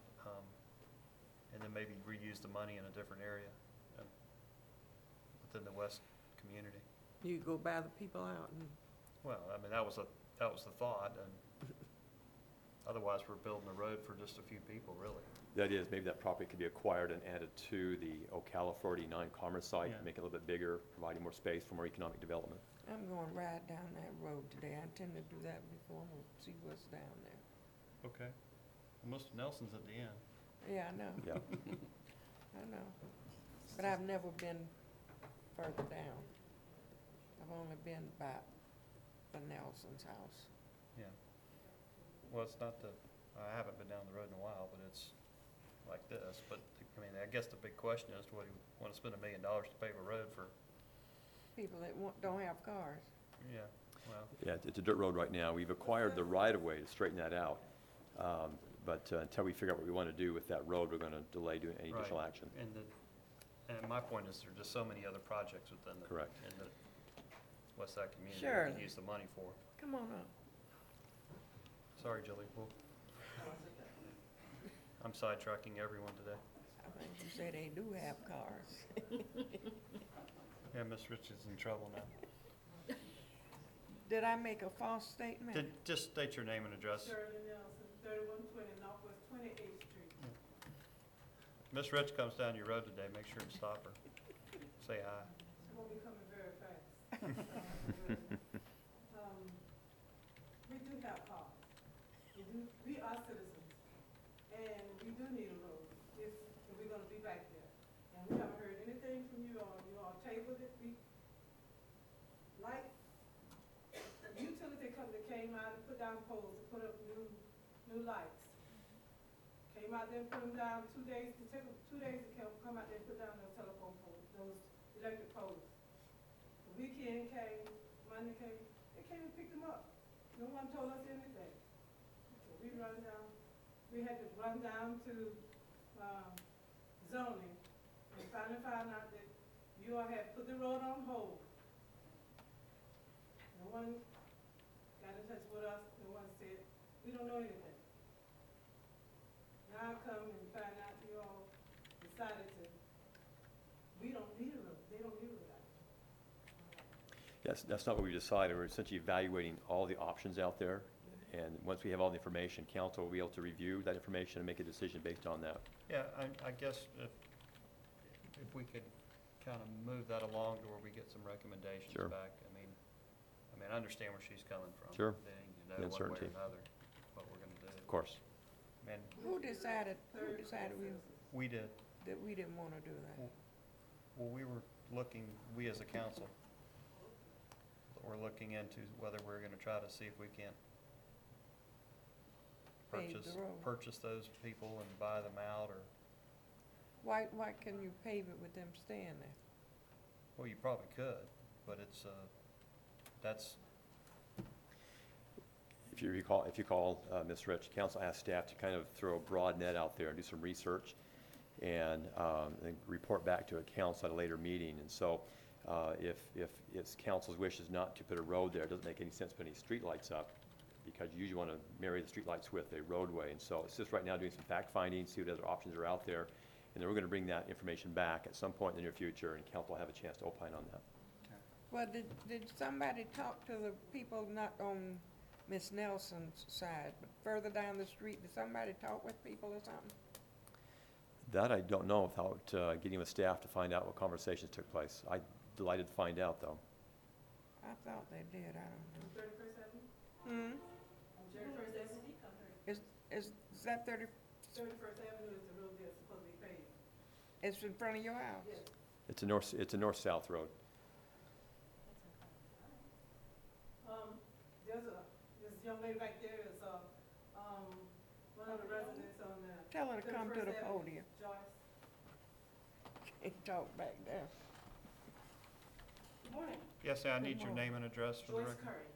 and then maybe reuse the money in a different area within the west community. You go buy the people out and, Well, I mean, that was the thought, and otherwise we're building a road for just a few people, really. the idea is maybe that property could be acquired and added to the Ocala 489 Commerce site, Yeah. make it a little bit bigger, providing more space for more economic development. I'm gonna ride down that road today. I intend to do that before we'll see what's down there. Okay. Mr. Nelson's at the end. Yeah, I know, Yeah. I know. But I've never been further down. I've only been by the Nelson's house. Yeah. Well, it's not I haven't been down the road in a while, but it's like this. But, I mean, I guess the big question is, do we want to spend $1 million to pave a road for, People that don't have cars. yeah, well, Yeah, it's a dirt road right now. We've acquired the right-of-way to straighten that out. But until we figure out what we want to do with that road, we're going to delay doing any additional Right. action. and my point is, there are just so many other projects within the. Correct. In the West Side community we Sure. can use the money for. Come on up. Sorry, Julie, I'm sidetracking everyone today. I think you say they do have cars. Yeah, Miss Rich is in trouble now. Did I make a false statement? Just state your name and address. Shirley Nelson, 3120 Northwest 28th Street. Miss Rich comes down your road today, make sure to stop her. Say hi. She won't be coming very fast. We do have cars. We are citizens, and we do need a road if we're gonna be back there. And we haven't heard anything from you all tabled it. Like, the utility company came out and put down poles to put up new lights. Came out there and put them down 2 days, to take them 2 days to come out there and put down those telephone poles, those electric poles. The weekend came, Monday came, they came and picked them up. No one told us anything. So we had to run down to zoning and finally found out that you all had put the road on hold. No one got in touch with us, no one said, we don't know anything. Now I come and find out you all decided to, we don't need a road, they don't need a road out there. That's not what we decided. We're essentially evaluating all the options out there. And once we have all the information, council will be able to review that information and make a decision based on that. Yeah, I guess if we could kind of move that along to where we get some recommendations Sure. back. I understand where she's coming from. Sure. They need to The know one way or uncertainty. another what we're gonna do. Of course. And Who decided we did. that we didn't want to do that? Well, we were looking, we as a council, we're looking into whether we're gonna try to see if we can't Pave the road. purchase those people and buy them out, or, Why can you pave it with them staying there? well, you probably could, but it's, that's, If you recall, Ms. Rich, council asked staff to kind of throw a broad net out there and do some research and then report back to a council at a later meeting. And so if it's council's wish is not to put a road there, it doesn't make any sense putting any streetlights up, because you usually want to marry the streetlights with a roadway. And so it's just right now doing some fact finding, see what other options are out there. And then we're going to bring that information back at some point in the near future, and council will have a chance to opine on that. Well, did somebody talk to the people not on Miss Nelson's side, but further down the street? Did somebody talk with people or something? That I don't know without getting with staff to find out what conversations took place. I'm delighted to find out, though. I thought they did, I don't know. 31st Avenue? On 31st Avenue? Is that 31st Avenue is the road that's supposed to be paved. it's in front of your house? Yes. It's a north-south road. This young lady back there is, one of the residents on the. Tell her to come to 31st the Avenue. podium. Joyce. Can't talk back there. Good morning. yes, I need your name and address for the Joyce record. Curry,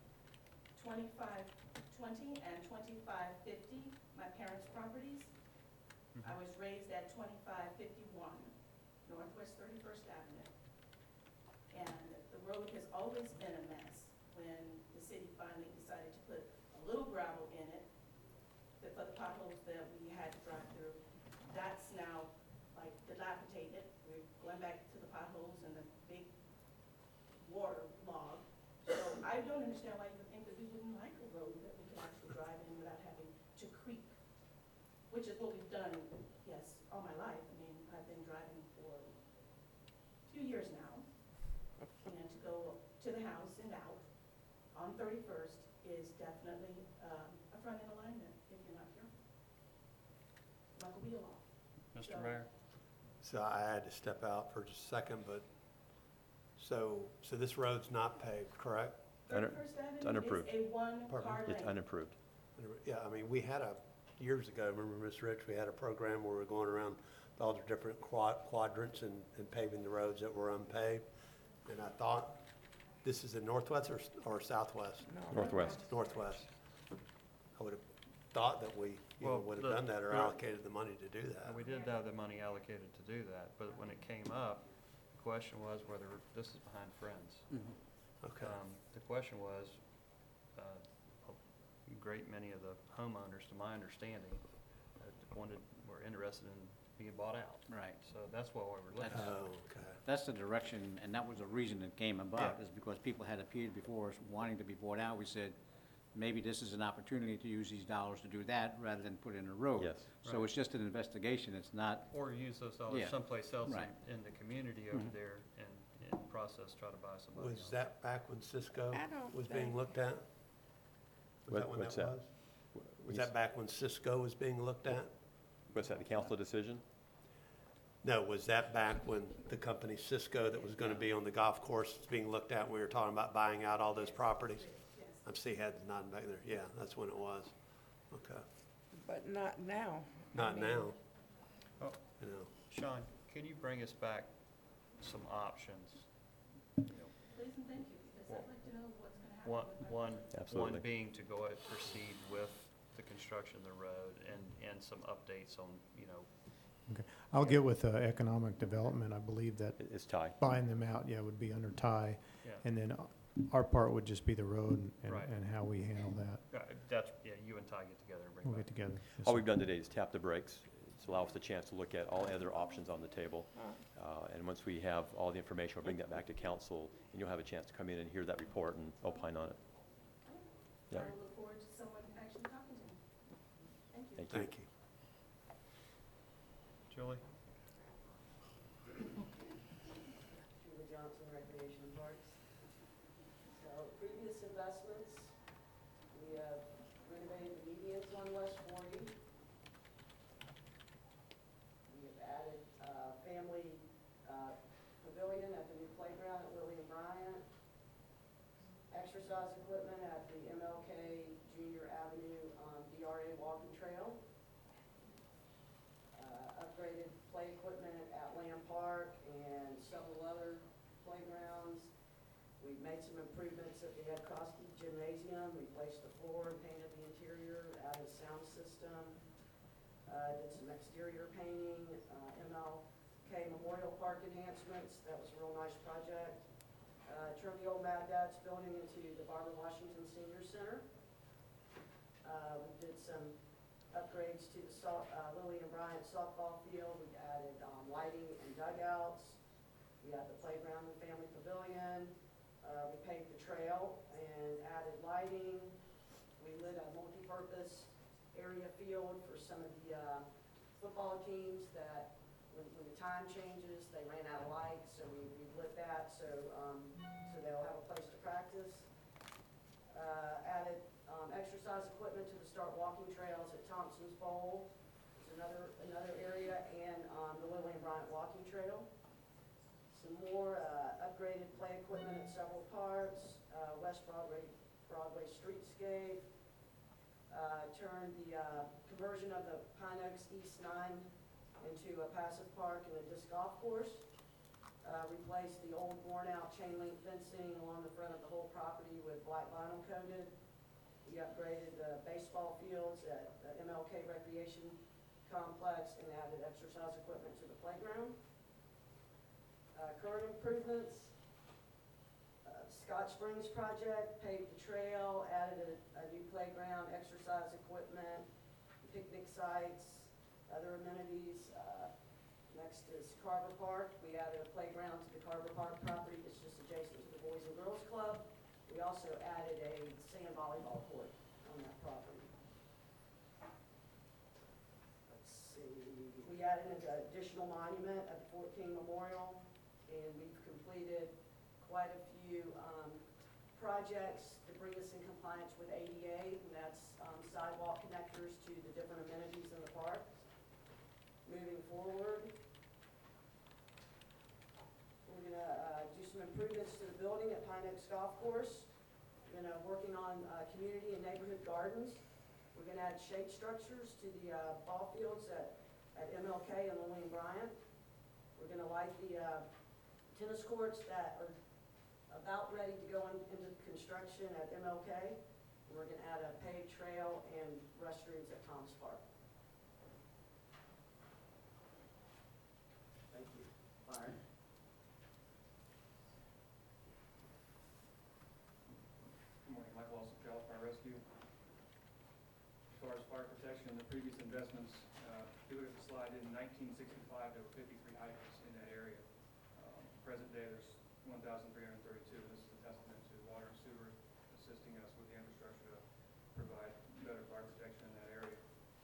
2520 and 2550, my parents' properties. I was raised at 2551 Northwest 31st Avenue. And the road has always been a mess. When the city finally decided to put a little gravel in it, for the potholes that we had to drive through, that's now like dilapidated. We're going back to the potholes and the big water log. So I don't understand why you would think that we wouldn't like a road that we can actually drive in without having to creep, which is what we've done, yes, all my life. I mean, I've been driving for a few years now. And to go to the house and out on 31st is definitely a front end alignment if you're not careful. Like a wheel off. Mr. So- Mayor? So I had to step out for just a second, but, so this road's not paved, correct? 31st Avenue unapproved. is a one-car lane. It's unimproved. Yeah, I mean, we had years ago, remember, Ms. Rich, we had a program where we were going around all the different quadrants and paving the roads that were unpaved. And I thought, this is in northwest or southwest? Northwest. Northwest. I would have thought that we, Well, would have the- done that or allocated the money to do that. We did have the money allocated to do that, but when it came up, the question was whether, this is behind Friends. Okay. The question was, a great many of the homeowners, to my understanding, wanted were interested in being bought out. Right. So that's what we're looking at. Oh, okay. That's the direction, and that was the reason it came about, Yeah. is because people had appeared before us wanting to be bought out. We said, maybe this is an opportunity to use these dollars to do that rather than put in a road. Yes. So it's just an investigation, it's not, Or use those dollars Yeah. someplace else Right. in the community over Mhm. there and in process, try to buy somebody else. Was that back when Cisco I don't was being think- looked at? Was that when that What's that? was? Was that back when Cisco was being looked at? What's that, the council decision? No, was that back when the company Cisco that was gonna be on the golf course was being looked at, when we were talking about buying out all those properties? I'm seeing heads nodding back there. Yeah, that's when it was. Okay. But not now. I Not mean, now, Oh, you know. Sean, can you bring us back some options? Please and thank you, because I'd like to know what's gonna happen One, with our one, Absolutely. one being to go ahead and proceed with the construction of the road and some updates on, you know, I'll get with economic development. I believe that It's Ty. buying them out, yeah, would be under tie. yeah. And then our part would just be the road Right. and how we handle that. That's, yeah, you and Ty get together and bring We'll back. get together. Yes, All sir. we've done today is tap the brakes. It's allow us a chance to look at all other options on the table. And once we have all the information, we'll bring that back to council, and you'll have a chance to come in and hear that report and opine on it. Yeah. I will look forward to someone actually talking to me. Thank you. Thank you. Thank you. Julie? Julie Johnson, Recreation and Parks. So previous investments, we have renovated the medians on West 40. We have added family pavilion at the new playground at Lillian Bryant. Exercise equipment at the MLK Junior Avenue DRA walking trail. Upgraded play equipment at Lamb Park and several other playgrounds. We've made some improvements at the Ed Krosky Gymnasium, replaced the floor and painted the interior, added sound system, did some exterior painting, MLK Memorial Park enhancements, that was a real nice project. Turned the old Mad Dad's building into the Barbara Washington Senior Center. We did some upgrades to the Lillian Bryant softball field. We added lighting and dugouts. We had the playground and family pavilion. We paved the trail and added lighting. We lit a multi-purpose area field for some of the football teams that when the time changes, they ran out of light, so we lit that so they'll have a place to practice. Added exercise equipment to the Start Walking Trails at Thompson's Bowl, is another area, and the Lillian Bryant Walking Trail. Some more upgraded play equipment at several parks, West Broadway Streetscape, turned the conversion of the Pine Oaks East 9 into a passive park and a disc golf course. Replaced the old worn-out chain link fencing along the front of the whole property with black vinyl coated. We upgraded the baseball fields at the MLK Recreation Complex and added exercise equipment to the playground. Current improvements, Scott Springs project, paved the trail, added a new playground, exercise equipment, picnic sites, other amenities. Next is Carver Park. We added a playground to the Carver Park property that's just adjacent to the Boys and Girls Club. We also added a sand volleyball court on that property. Let's see, we added an additional monument at the Fort King Memorial, and we've completed quite a few projects to bring us in compliance with ADA, and that's sidewalk connectors to the different amenities in the park. Moving forward, we're gonna do some improvements to the building at Pine Oaks Golf Course. We're gonna working on community and neighborhood gardens. We're gonna add shade structures to the ball fields at MLK and Lillian Bryant. We're gonna light the tennis courts that are about ready to go into construction at MLK. And we're gonna add a paved trail and restrooms at Tom's Park. Thank you. Fire. Good morning, Mike Lawson, Charles Fire Rescue. As far as fire protection, the previous investments, applied in 1965, there were 53 hydrants in that area. Present day, there's 1,332. This is a testament to water and sewer assisting us with the infrastructure to provide better fire protection in that area.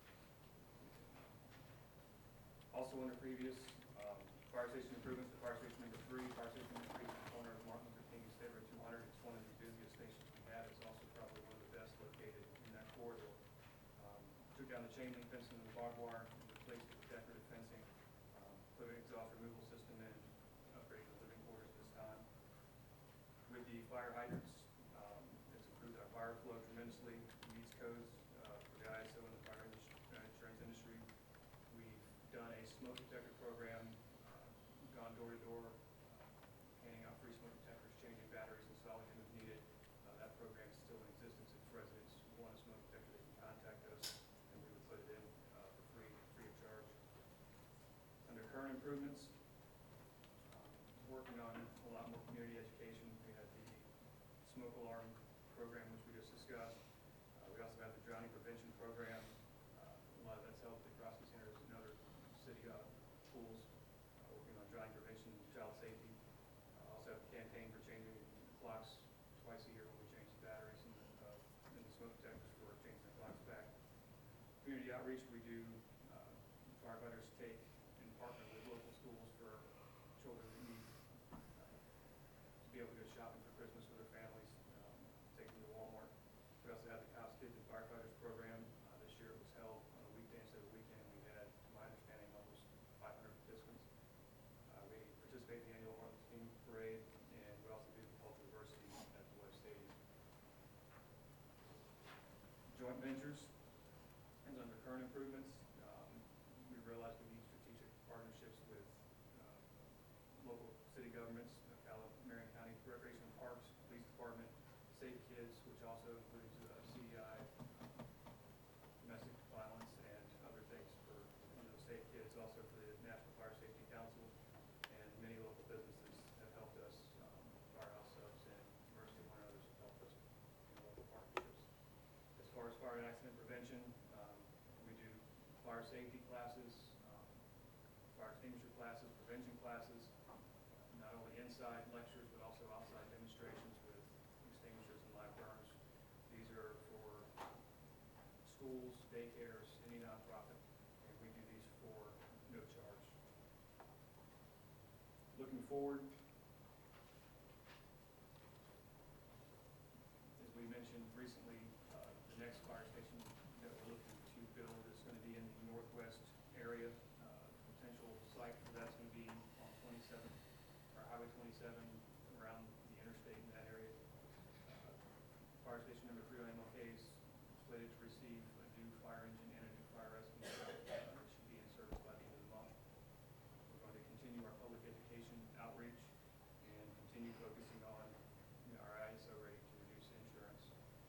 Also under previous fire station improvements, the fire station number 3, fire station number 3 is the corner of Martin Luther King State Road 200. It's one of the busiest stations we have. It's also probably one of the best located in that corridor. Took down the chain link fencing and the barbed wire and replaced it with decorative fencing, put an exhaust removal system in, upgraded the living quarters this time. With the fire hydrants, it's improved our fire flow tremendously, meets codes for the ISO and the fire insurance industry. We've done a smoke detector program, gone door to door, handing out free smoke detectors, changing batteries, installing them if needed. That program is still in existence. If residents want a smoke detector, they can contact us, and we would put it in for free of charge. Under current improvements, working on a lot more community education. We had the smoke alarm program, which we just discussed. We also have the drowning prevention program. A lot of that's held at the Crosby Centers and other city pools, working on drowning prevention, child safety. Also have a campaign for changing the clocks twice a year when we change the batteries in the smoke detectors for changing the clocks back. Community outreach, we do, firefighters take and partner with local schools for children in need to be able to go shopping for Christmas with their families, take them to Walmart. We also have the Cops, Kids, and Firefighters program. This year it was held on a weekday instead of a weekend. We had, to my understanding, almost 500 participants. We participate in the annual Martin Luther King Parade, and we also do the cultural diversity at the West Stadium. Joint ventures is under current improvements. We realize we need strategic partnerships with local city governments, Marion County Recreation and Parks, Police Department, Safe Kids, which also includes CEI, domestic violence, and other things for Safe Kids, also for the National Fire Safety Council, and many local businesses have helped us, Firehouse Subs and Mercy, one others have helped us in local partnerships. As far as fire and accident prevention, we do fire safety classes, fire extinguisher classes, prevention classes, not only inside lectures, but also outside demonstrations with extinguishers and live burns. These are for schools, daycares, any nonprofit, and we do these for no charge. Looking forward, as we mentioned recently, the next fire station that we're looking to build is going to be in the northwest area. Potential site for that's going to be on 27, or Highway 27, around the interstate in that area. Fire station number 3 on MLK is slated to receive a new fire engine and a new fire rescue truck. It should be in service by the end of the month. We're going to continue our public education outreach and continue focusing on our ISO rating to reduce insurance.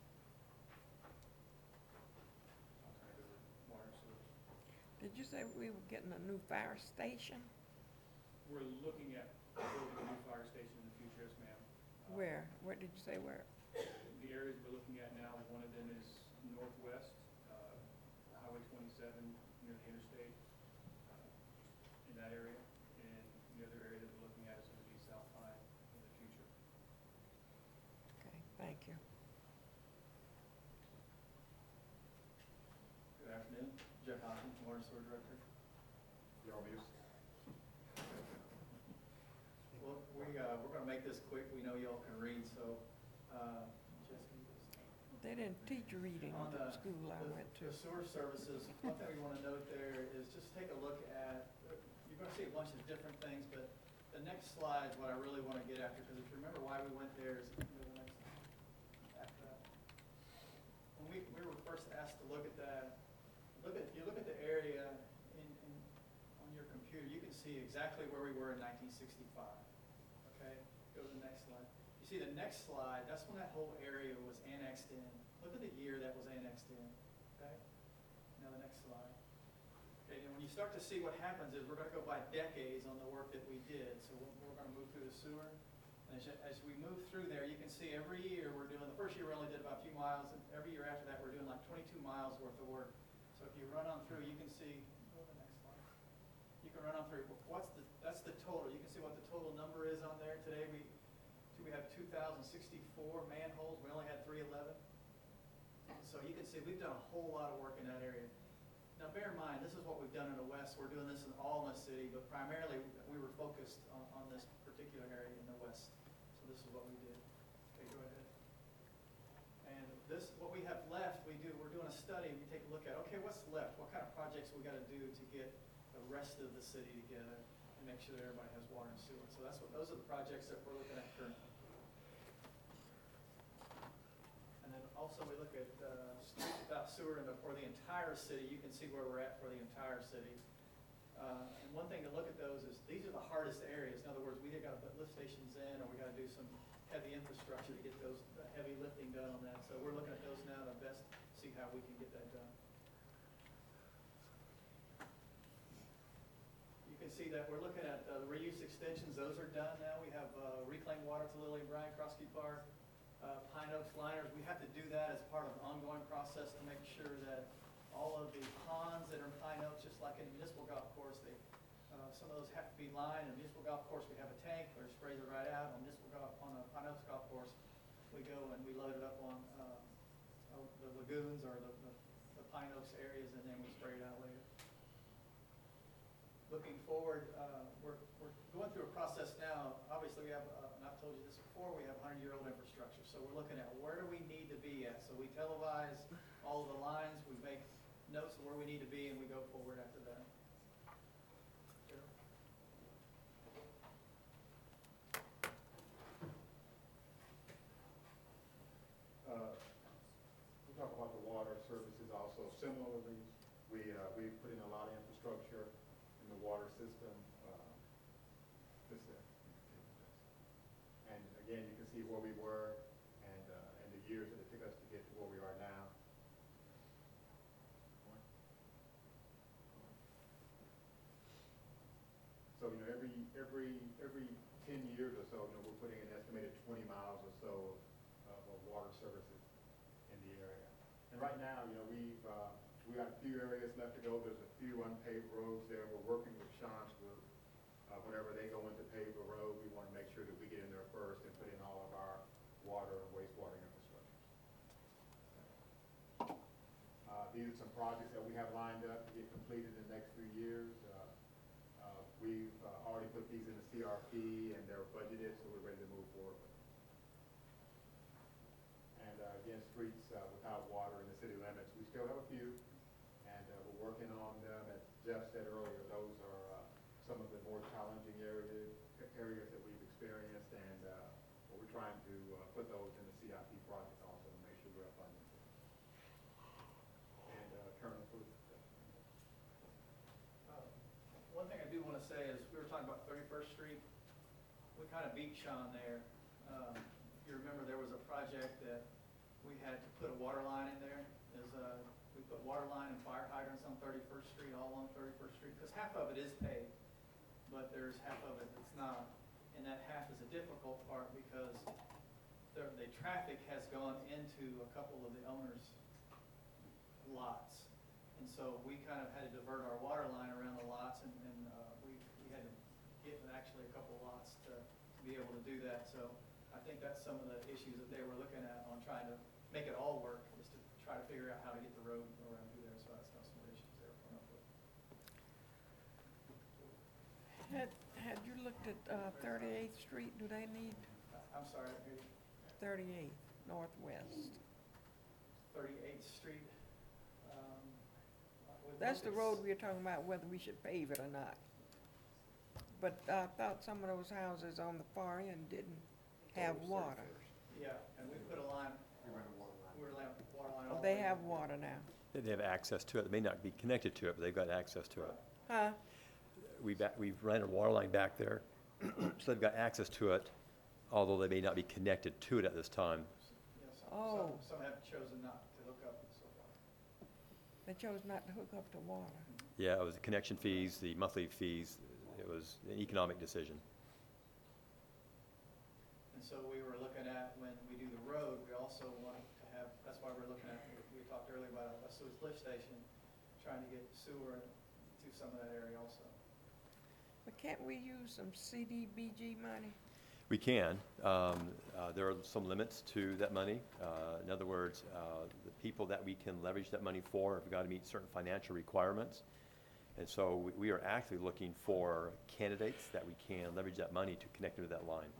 I'll turn it over to water and sewage. Did you say we were getting a new fire station? We're looking at building a new fire station in the future, yes, ma'am. Where? Where did you say where? The areas we're looking at now, one of them is northwest, Highway 27 near the interstate, in that area. And the other area that we're looking at is going to be South Pine in the future. Okay, thank you. Good afternoon, Jeff Hopkins, Water Sewer Director. You're on mute. Well, we're gonna make this quick, we know y'all can read, so, Jessica, you just. They didn't teach reading On at the school I went to. The sewer services, one thing we wanna note there is just take a look at, you're gonna see a bunch of different things, but the next slide is what I really wanna get after, because if you remember why we went there, is, you know, the next slide, after that. When we were first asked to look at that, you look at the area on your computer, you can see exactly where we were in 1965. Okay, go to the next slide. You see the next slide, that's when that whole area was annexed in. Look at the year that was annexed in, okay? Now the next slide. Okay, and when you start to see what happens is we're gonna go by decades on the work that we did. So we're gonna move through the sewer. And as we move through there, you can see every year we're doing, the first year we only did about a few miles, and every year after that we're doing like 22 miles worth of work. So if you run on through, you can see, go to the next slide. through, that's the total, you can see what the total number is on there. Today, we have 2,064 manholes, we only had 311. So you can see, we've done a whole lot of work in that area. Now, bear in mind, this is what we've done in the west, we're doing this in all in the city, but primarily, we were focused on this particular area in the west. So this is what we did. Okay, go ahead. And this, what we have left, we're doing a study, we take a look at, okay, what's left? What kind of projects we gotta do to get the rest of the city together and make sure that everybody has water and sewer? So those are the projects that we're looking at currently. And then also we look at streets without sewer for the entire city. You can see where we're at for the entire city. And one thing to look at those is, these are the hardest areas. In other words, we got to put lift stations in, or we got to do some heavy infrastructure to get the heavy lifting done on that. So we're looking at those now to best see how we can get that done. You can see that we're looking at the reuse extensions. Those are done now. We have reclaimed water to Lily and Bryan, Crosskey Park, Pine Oaks liners. We have to do that as part of an ongoing process to make sure that all of the ponds that are in Pine Oaks, just like in a municipal golf course, some of those have to be lined. In a municipal golf course, we have a tank or sprays it right out. On a Pine Oaks golf course, we go and we load it up on the lagoons or the Pine Oaks areas, and then we spray it out later. Looking forward, we're going through a process now. Obviously, we have, and I've told you this before, we have 100-year-old infrastructure. So we're looking at where do we need to be at. So we televise all of the lines, we make notes of where we need to be, and we go forward after that. We talk about the water services also. Similarly, we put in a lot of infrastructure in the water system. And again, you can see where we were and the years that it took us to get to where we are now. So, every 10 years or so, we're putting an estimated 20 miles or so of water services in the area. And right now, we got a few areas left to go. There's a few unpaved roads there. We're working with Sean's group. Whenever they go into pave a road, we want to make sure that we get in there first and put in all of our water and wastewater infrastructure. These are some projects that we have lined up to get completed in the next few years. We've already put these in the CRP and they're budgeted, so we're ready to move forward with them. And again, streets without water in the city limits, we still have a few, and we're working on them. As Jeff said earlier, those are some of the more challenging areas that we've experienced, and we're trying to put those in the CIP project also to make sure we're up funding. And Colonel Booth. One thing I do want to say is, we were talking about 31st Street. We kind of beat Sean there. You remember there was a project that we had to put a water line in there. We put water line and fire hydrants on 31st Street, all along 31st Street, because half of it is paved, but there's half of it that's not. And that half is a difficult part because the traffic has gone into a couple of the owners' lots. And so we kind of had to divert our water line around the lots, and we had to get actually a couple lots to be able to do that. So I think that's some of the issues that they were looking at on trying to make it all work, is to try to figure out how to get the road around through there. So that's some of the issues they were coming up with. Had you looked at 38th Street? Do they need I'm sorry, I didn't hear you. 38th Northwest? 38th Street. That's the road we were talking about, whether we should pave it or not. But I thought some of those houses on the far end didn't have water. Yeah, and we put a line. We ran a water line. Oh, they have water now. They have access to it. They may not be connected to it, but they've got access to it. Huh? We've ran a water line back there, so they've got access to it, although they may not be connected to it at this time. Oh. Some have chosen not to hook up and so forth. They chose not to hook up to water. Yeah, it was the connection fees, the monthly fees. It was an economic decision. And so we were looking at, when we do the road, we also want to have, that's why we're looking at, we talked earlier about a sewage lift station, trying to get sewer to some of that area also. can't we use some CDBG money? We can. There are some limits to that money. In other words, the people that we can leverage that money for have got to meet certain financial requirements. And so we are actually looking for candidates that we can leverage that money to connect into that line.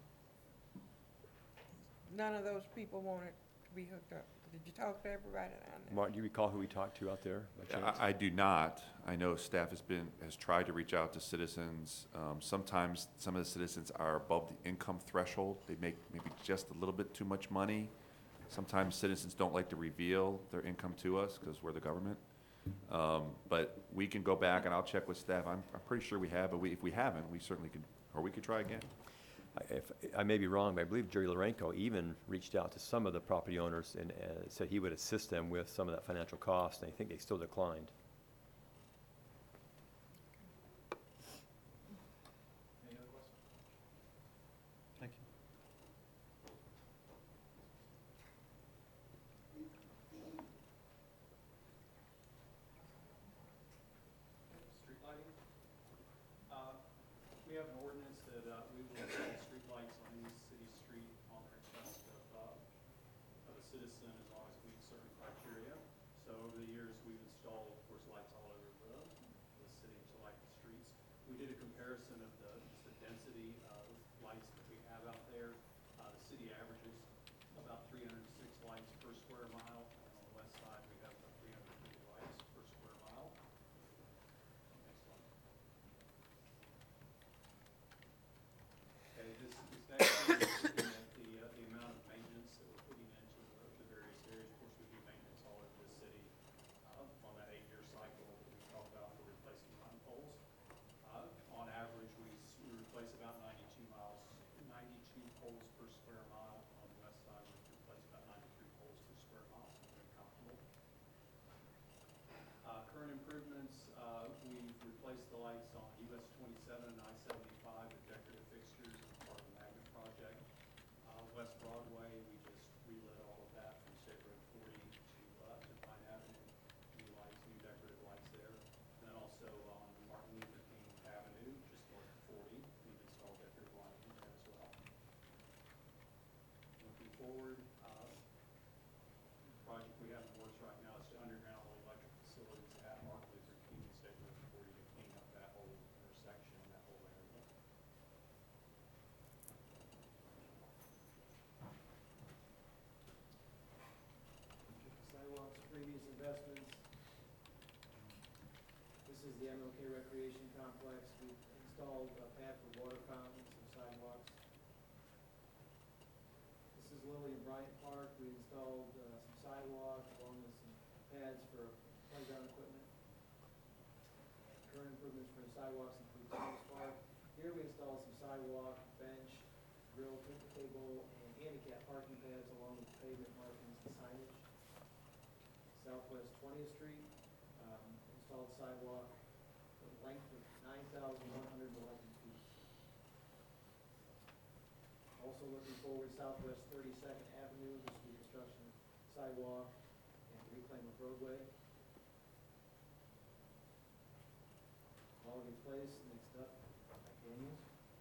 None of those people wanted to be hooked up. Did you talk to everybody down there? Martin, do you recall who we talked to out there by chance? I do not. I know staff has tried to reach out to citizens. Sometimes some of the citizens are above the income threshold. They make maybe just a little bit too much money. Sometimes citizens don't like to reveal their income to us because we're the government. But we can go back and I'll check with staff. I'm pretty sure we have, but if we haven't, we certainly could, or we could try again. If I may be wrong, but I believe Jerry Lorenko even reached out to some of the property owners and said he would assist them with some of that financial cost, and I think they still declined. Any other questions? Thank you. Street lighting. We have an ordinance that we will install street lights on any city street on the request of a citizen as long as we meet certain criteria. So over the years, we've installed, of course, lights all over the city to light the streets. We did a comparison of just the density of lights that we have out there. The city averages about 306 lights per square mile. And on the west side, we have about 350 lights per square mile. Next one. Okay, this next one is looking at the amount of maintenance that we're putting into the various areas. Of course, we do maintenance all over the city on that 8-year cycle that we talked about for replacing line poles. On average, we replace about 92 poles per square mile. On the west side, we replace about 93 poles per square mile. Very comfortable. Current improvements, we've replaced the lights on US 27 and I-75 with decorative fixtures as part of the Magnet project. West Broadway, we just relit all of that from State Road 40 to Pine Avenue. New lights, new decorative lights there. And then also on Martin Luther King Avenue, just north of 40, we've installed decorative lighting there as well. Looking forward, the project we have in the works right now is to underground all the electric facilities at Martin Luther King and State Road 40 to clean up that whole intersection and that whole area. Sidewalks, previous investments. This is the MLK Recreation Complex. We installed a pad for water fountains and sidewalks. This is Lily and Bryant Park. We installed some sidewalks along with some pads for playground equipment. Current improvements for the sidewalks include Thomas Park. Here we installed some sidewalk, bench, grill, picnic table, and handicap parking pads along with pavement markings and signage. Southwest 20th Street, installed sidewalk with a length of 9,111 feet. Also looking forward, Southwest 32nd Avenue, this will be construction sidewalk and reclaim of roadway. Quality Place, next up, Daniels.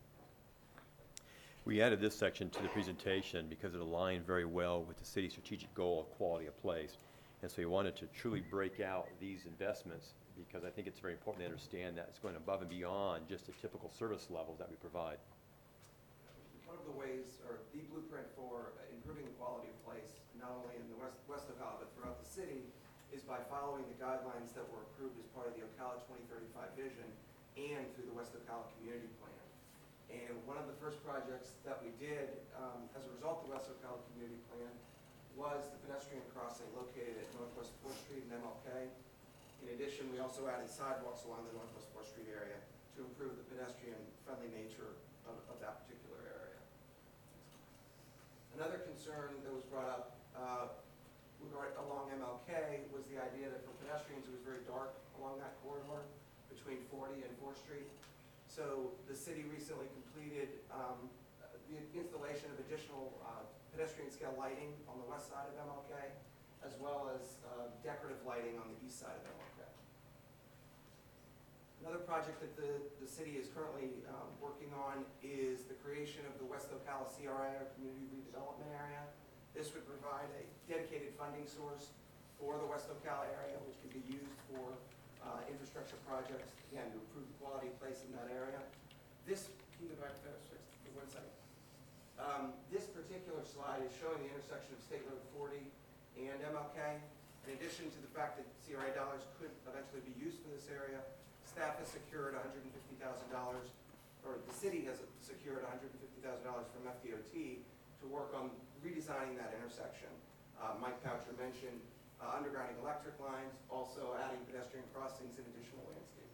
We added this section to the presentation because it aligned very well with the city's strategic goal of quality of place. And so we wanted to truly break out these investments because I think it's very important to understand that it's going above and beyond just the typical service levels that we provide. One of the ways, or the blueprint for improving the quality of place, not only in the west of Ocala, but throughout the city, is by following the guidelines that were approved as part of the Ocala 2035 vision and through the West Ocala Community Plan. And one of the first projects that we did as a result of the West Ocala Community Plan was the pedestrian crossing located at Northwest 4th Street and MLK. In addition, we also added sidewalks along the Northwest 4th Street area to improve the pedestrian-friendly nature of that particular area. Another concern that was brought up along MLK was the idea that for pedestrians it was very dark along that corridor between 40 and 4th Street. So the city recently completed the installation of additional pedestrian scale lighting on the west side of MLK, as well as decorative lighting on the east side of MLK. Another project that the city is currently working on is the creation of the West Ocala CRA, or Community Redevelopment Area. This would provide a dedicated funding source for the West Ocala area, which can be used for infrastructure projects, again, to improve the quality of place in that area. This, can you go back there for 1 second? This particular slide is showing the intersection of State Road 40 and MLK. In addition to the fact that CRA dollars could eventually be used for this area, staff has secured $150,000, or the city has secured $150,000 from FDOT to work on redesigning that intersection. Mike Poucher mentioned undergrounding electric lines, also adding pedestrian crossings and additional landscaping.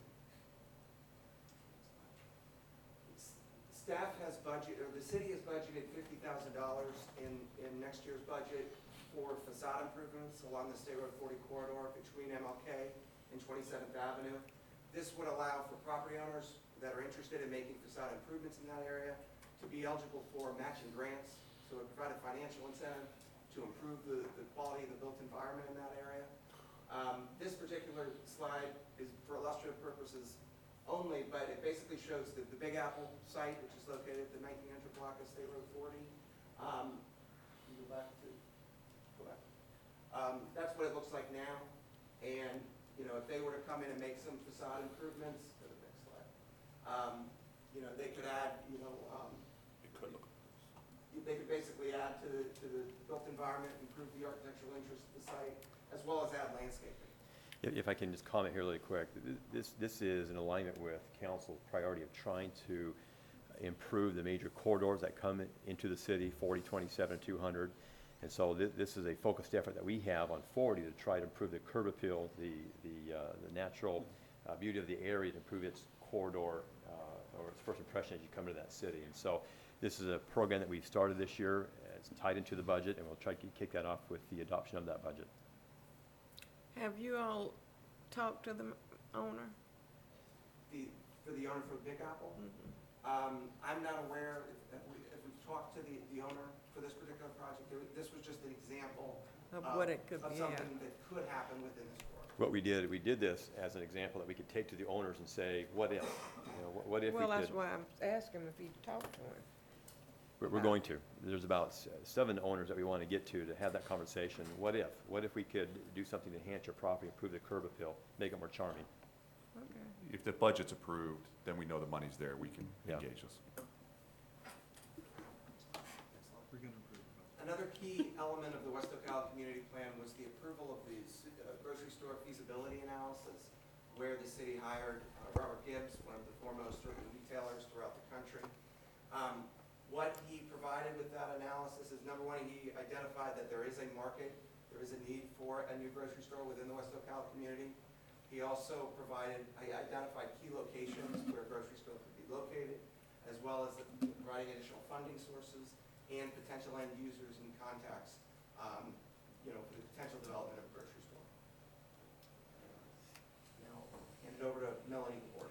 Staff has budget, or the city has budgeted $50,000 in next year's budget for facade improvements along the State Road 40 corridor between MLK and 27th Avenue. This would allow for property owners that are interested in making facade improvements in that area to be eligible for matching grants, so it would provide a financial incentive to improve the quality of the built environment in that area. This particular slide is for illustrative purposes only, but it basically shows the Big Apple site, which is located at the 1900 block of State Road 40. Can you go back to, that's what it looks like now. And, you know, if they were to come in and make some facade improvements, go to the next slide, you know, they could add, you know, they could basically add to the built environment, improve the architectural interest of the site, as well as add landscaping. If I can just comment here really quick, this is in alignment with council's priority of trying to improve the major corridors that come into the city, 40, 27, 200. And so this is a focused effort that we have on 40 to try to improve the curb appeal, the natural beauty of the area, to improve its corridor or its first impression as you come into that city. And so this is a program that we've started this year. It's tied into the budget, and we'll try to kick that off with the adoption of that budget. Have you all talked to the owner? For the owner for Big Apple? I'm not aware if we've talked to the owner for this particular project. This was just an example Of what it could of be, something yeah. that could happen within this corridor. What we did this as an example that we could take to the owners and say, what if? You know, what if we Well, that's could? why I'm asking if he talked to him. We're going to. There's about 7 owners that we want to get to have that conversation. What if? What if we could do something to enhance your property, improve the curb appeal, make it more charming? Okay. If the budget's approved, then we know the money's there, we can Yeah. engage us. Another key element of the West Ocala Community Plan was the approval of the grocery store feasibility analysis, where the city hired Robert Gibbs, one of the foremost urban retailers throughout the country. What he provided with that analysis is, number one, he identified that there is a market, there is a need for a new grocery store within the West Ocala community. He also identified key locations where a grocery store could be located, as well as providing additional funding sources and potential end users and contacts, you know, for the potential development of a grocery store. Now, I'll hand it over to Melanie Gabor.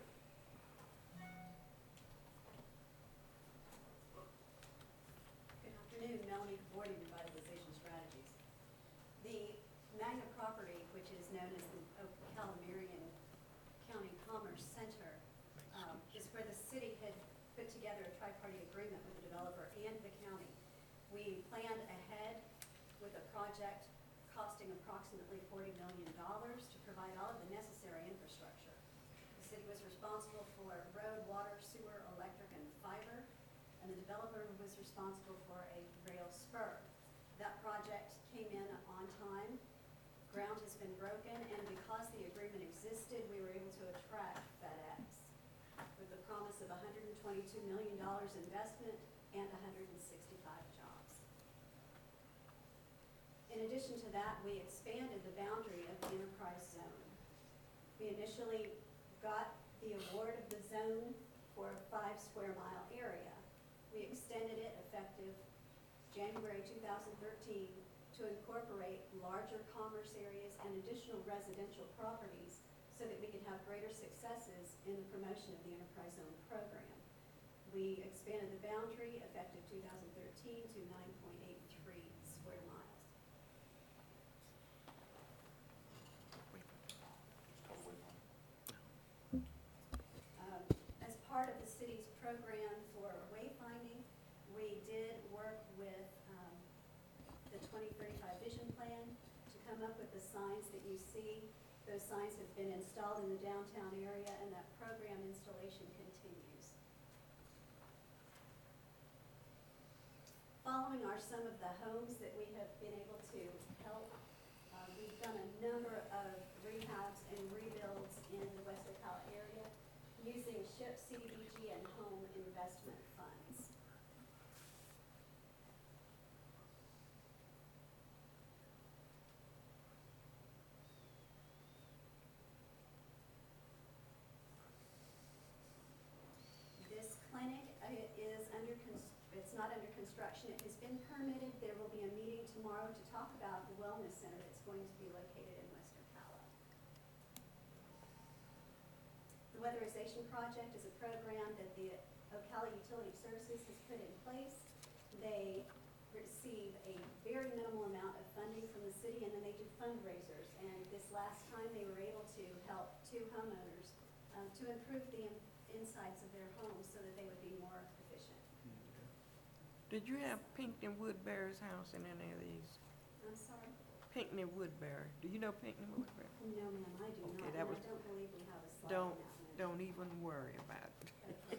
Good afternoon, Melanie Gabor, Revitalization Strategies. The Magna property, which is known as the Ocala Marion County Commerce Center, is where the city had put together a tri-party agreement with the developer and the county. We planned ahead with a project costing approximately $40 million to provide all of the necessary infrastructure. The city was responsible for road, water, sewer, electric, and fiber, and the developer was responsible for a rail spur. That project came in on time. Ground has been broken, and because the agreement existed, we were able to attract FedEx with the promise of $122 million investment and 165 jobs. In addition to that, we expanded the boundary of the enterprise zone. We initially got the award of the zone for a 5 square mile area. We extended it effective January 2013 to incorporate larger commerce areas and additional residential properties so that we could have greater successes in the promotion of the enterprise zone program. We expanded the boundary effective 2013 to 9.83 square miles. program for wayfinding. We did work with the 2035 vision plan to come up with the signs that you see. Those signs have been installed in the downtown area, and that program installation continues. Following are some of the homes that we have been able to help. We've done a number of rehabs and rebuilds in the West Ocala area using SHIP, CDBG, and home investment funds. This clinic is it's not under construction. It has been permitted. There will be a meeting tomorrow to talk about the wellness center that's going to be located in West Ocala. The weatherization project is a program that the Ocala Utility Services has put in place. They receive a very minimal amount of funding from the city, and then they do fundraisers. And this last time, they were able to help 2 homeowners to improve the insides of their homes so that they would be more efficient. Did you have Pinckney Woodbury's house in any of these? I'm sorry? Pinckney Woodbury. Do you know Pinckney Woodbury? No, ma'am, I do Okay, not. that And was- I don't believe we have a slide Don't, on that one. don't even worry about it.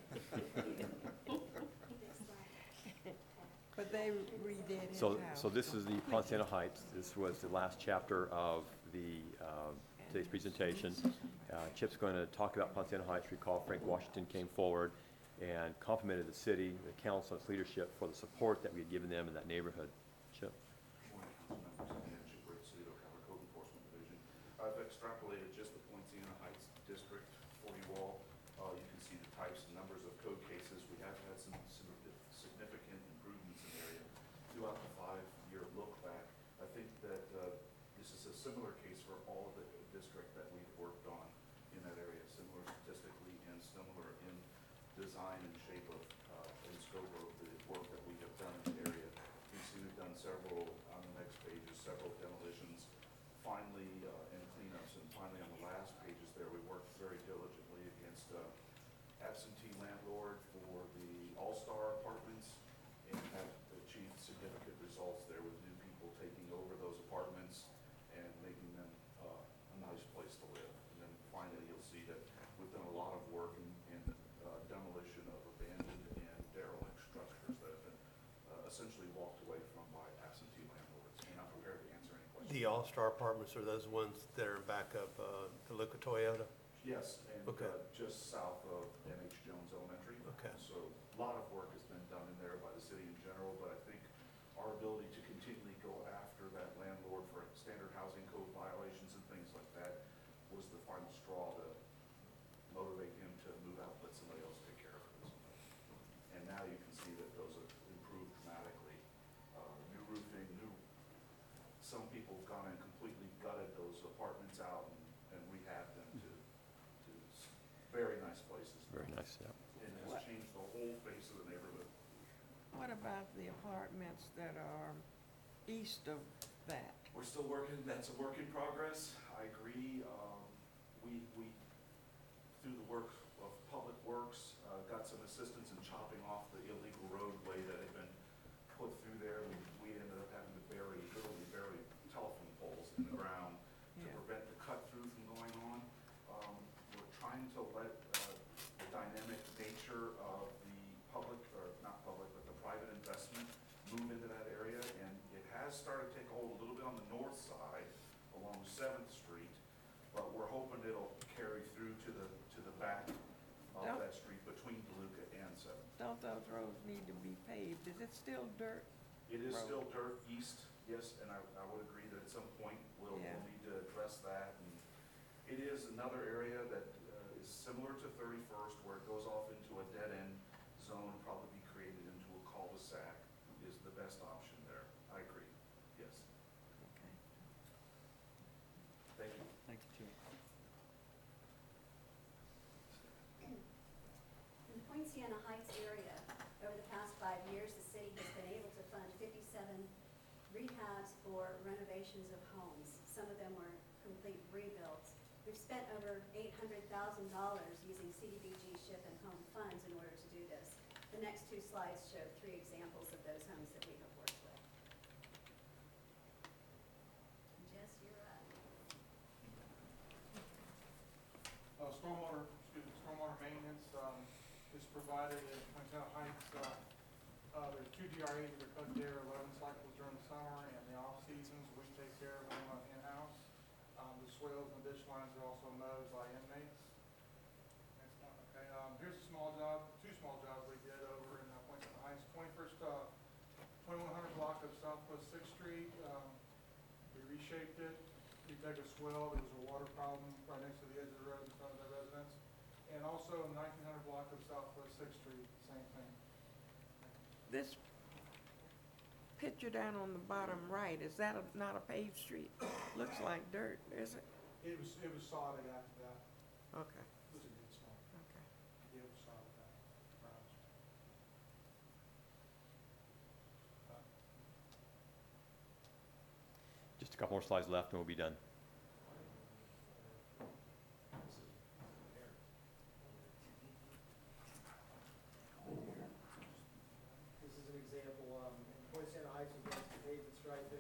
Next slide. But they redid his So, house. so this is the Ponciana Heights. This was the last chapter of the, today's presentation. Chip's going to talk about Ponciana Heights. Recall Frank Washington came forward and complimented the city, the council, and its leadership for the support that we had given them in that neighborhood. Chip? Morning, council members, and Chip Ritz, City of Ocala Code Enforcement Division. I've extrapolated just the Ponciana Heights district for you all. You can see the types and numbers of code cases. We have had some significant improvements in the area throughout the 5-year look back. I think that this is a similar case for all of the district that we've worked on in that area, similar statistically and similar in design and shape of and scope of the work that we have done in the area. You see we've done several, on the next pages, several demolitions, finally, and cleanups, and finally on the last pages there, we worked very diligently against absentee landlord for the All-Star Apartments and have achieved significant results there with new people taking over those apartments and making them a nice place to live. And then finally, you'll see that we've done a lot of work in demolition of abandoned and derelict structures that have been essentially walked away from by absentee landlords. And I'm prepared to answer any questions. The All-Star Apartments are those ones that are back up DeLuca Toyota? Yes, and Okay. Just south of M.H. Jones Elementary. Okay. So a lot of work has been done in there by the city in general, but I think our ability to continually go after that landlord for standard housing code violations and things like that was the final straw to motivate him to move out, let somebody else take care of it. And now you can see that those have improved dramatically. New roofing, some people have gone and completely gutted those apartments out and rehabbed them to very nice places. Very nice, yeah. And has changed the whole face of the neighborhood. What about the apartments that are east of that? We're still working, that's a work in progress. I agree. We, through the work of Public Works, got some assistance in chopping off the illegal roadway that had been put through there. We ended up having to literally bury telephone poles in the ground to Yeah. prevent the cut through from going on. We're trying to let the dynamic nature of the public, or not public, but the private investment move into that area, and it has started to take hold a little bit on the north side along 7th Street, but we're hoping it'll carry through to the back of Don't- that street between DeLuca and 7th. Don't those roads need to be paved? Is it still dirt? It is road? still dirt east, yes, and I would agree that at some point we'll Yeah. need to address that. And it is another area that is similar to 31st, where it goes off into a dead-end zone, probably be created into a cul-de-sac is the best option there. I agree, yes. Okay. Thank you. Thank you, Chip. In the Poinciana Heights area, over the past 5 years, the city has been able to fund 57 rehabs for renovations of homes. Some of them were complete rebuilds. We've spent over $800,000 using CDBG, SHIP, and home funds in order to do this. The next two slides show 3 examples of those homes that we have worked with. Jess, you're up. Stormwater maintenance, is provided in Poinciana Heights. There's 2 DRAs that are cut there, 11 cycles during the summer, and the off seasons, we take care of them in-house. The swales and ditch lines are also mowed by inmates. Next one, okay, here's a small job, 2 small jobs we did over in Poinciana Heights. 2100 block of Southwest 6th Street, we reshaped it. We dug a swell, there was a water problem right next to the edge of the road in front of the residence. And also 1900 block of Southwest 6th Street, same thing. This picture down on the bottom right, is that not a paved street? Looks like dirt, is it? It was sodded after that. Okay, It was a good storm. okay. Yeah, it was sodded that. Just a couple more slides left and we'll be done. This is an example, in Poinciana Heights, we've done some pavement striping,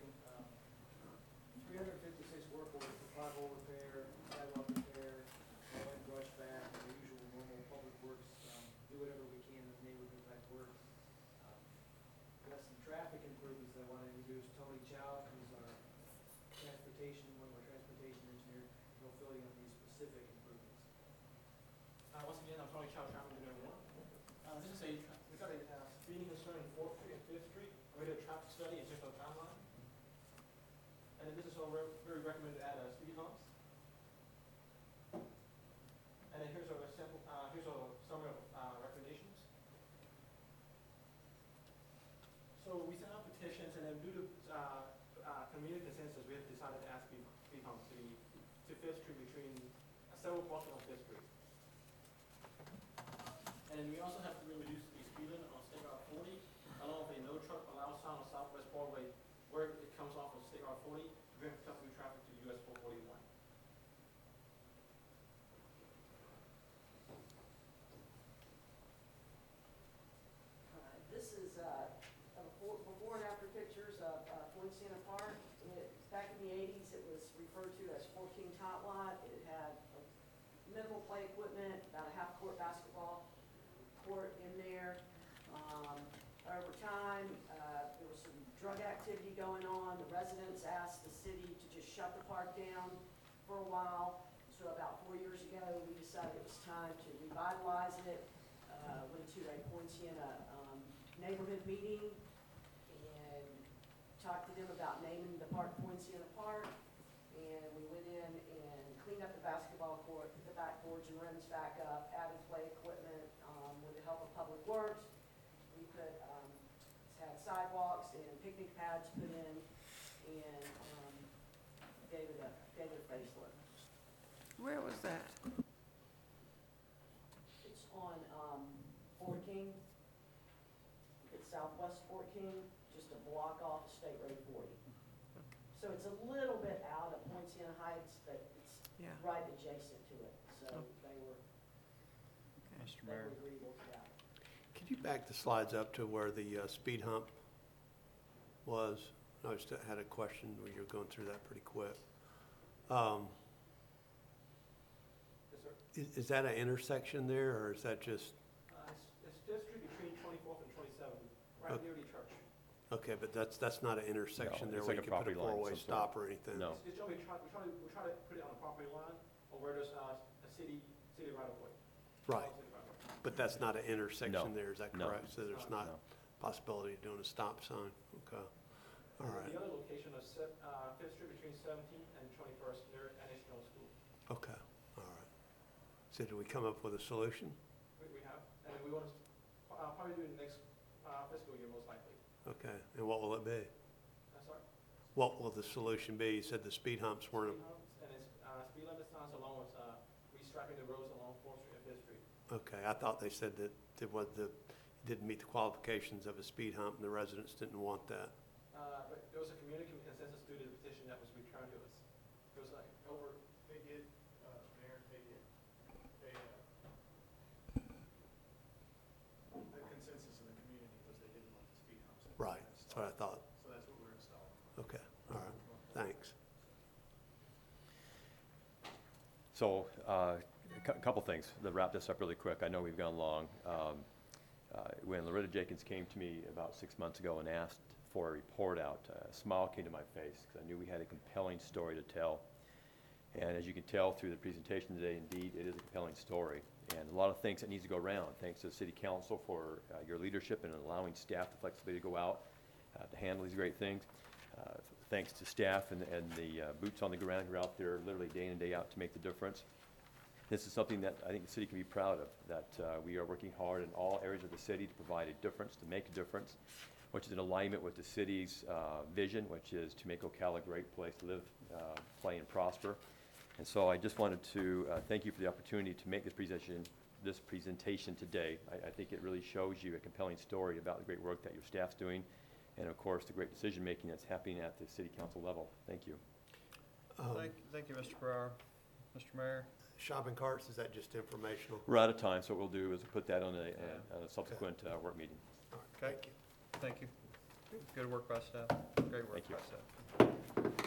356 work orders for pothole repair, sidewalk repair, mowing, brush back, and the usual normal public works, do whatever we can in neighborhood type work. We got some traffic improvements that I want to introduce. Tony Chow, who's our one of our transportation engineers, will fill you in these specific improvements. Once again, I'm Tony Chow, traffic engineer 1. This is we got a speeding concern in 4th Street and 5th Street. We did a traffic study and checked our timeline. And then this is where we recommend to add speed humps. And then here's our sample, here's our summary of recommendations. So we sent out petitions, and then due to community consensus, we have decided to add speed humps to 5th Street between several blocks on 5th Street. And then we also have to reduce the speed limit on State Route 40, along with a no truck allowed sign on Southwest Broadway where it comes off of State Route 40 to bring customer traffic to US 441. This is before and after pictures of Poinciana Park. Back in the 80s, it was referred to as 14 Tot Lot. It had minimal play equipment, about a half-court basketball court in there. Over time, there was some drug activity going on. The residents asked the city to just shut the park down for a while. So about 4 years ago, we decided it was time to revitalize it. Went to a Poinciana neighborhood meeting and talked to them about naming the park Poinciana Park. And we went in and cleaned up the basketball court, put the backboards and rims back up, added play equipment with the help of Public Works. We put, had sidewalks and picnic pads put in and gave it a facelift. Where was that? It's on Fort King. It's Southwest Fort King, just a block off of State Road 40. So it's a little bit out of Poinciana Heights, but it's Yeah. right adjacent to it. So Oh. they were Mr. they Mayor, were agreeable to that. Could you back the slides up to where the speed hump was? I just had a question where you were going through that pretty quick. Yes, sir. Is that an intersection there, or is that just, It's 5th Street between 24th and 27th, right Okay. near the church. okay, but that's not an intersection No, there it's where like you a could put a property line of four-way some sort. stop or anything? No. It's we try to put it on a property line or where there's a city right of way. Right, City right of way. but that's not an intersection No. there, is that No. correct? So there's not No. possibility of doing a stop sign? Okay, all right, The other location is 5th Street between 17th and 21st near NH Middle School. okay, all right. So did we come up with a solution? We have, and we want to probably do it next fiscal year most likely. Okay, and what will it be? Sorry. What will the solution be? You said the speed humps weren't, Speed humps and it's speed limit signs along with restriping the roads along 4th Street and 5th Street. okay, I thought they said that it was it didn't meet the qualifications of a speed hump and the residents didn't want that. But there was a community consensus due to the petition that was returned to us. It was like over, They did, Mayor, they did. The consensus what I thought. So that's what we're installing. Okay, all right, thanks. So, a couple things to wrap this up really quick. I know we've gone long. When Loretta Jenkins came to me about 6 months ago and asked for a report out, a smile came to my face because I knew we had a compelling story to tell. And as you can tell through the presentation today, indeed, it is a compelling story. And a lot of things that needs to go around. Thanks to the City Council for your leadership in allowing staff the flexibility to go out to handle these great things. Thanks to staff and the boots on the ground who are out there literally day in and day out to make the difference. This is something that I think the city can be proud of, that we are working hard in all areas of the city to provide a difference, to make a difference, which is in alignment with the city's vision, which is to make Ocala a great place to live, play, and prosper. And so I just wanted to thank you for the opportunity to make this presentation today. I think it really shows you a compelling story about the great work that your staff's doing, and of course, the great decision-making that's happening at the city council level. Thank you. Thank you, Mr. Brower. Mr. Mayor? Shopping carts, is that just informational? We're out of time, so what we'll do is we'll put that on a subsequent work meeting. All right, Okay. thank you. Thank you. Good work by staff. Great work Thank you. by staff.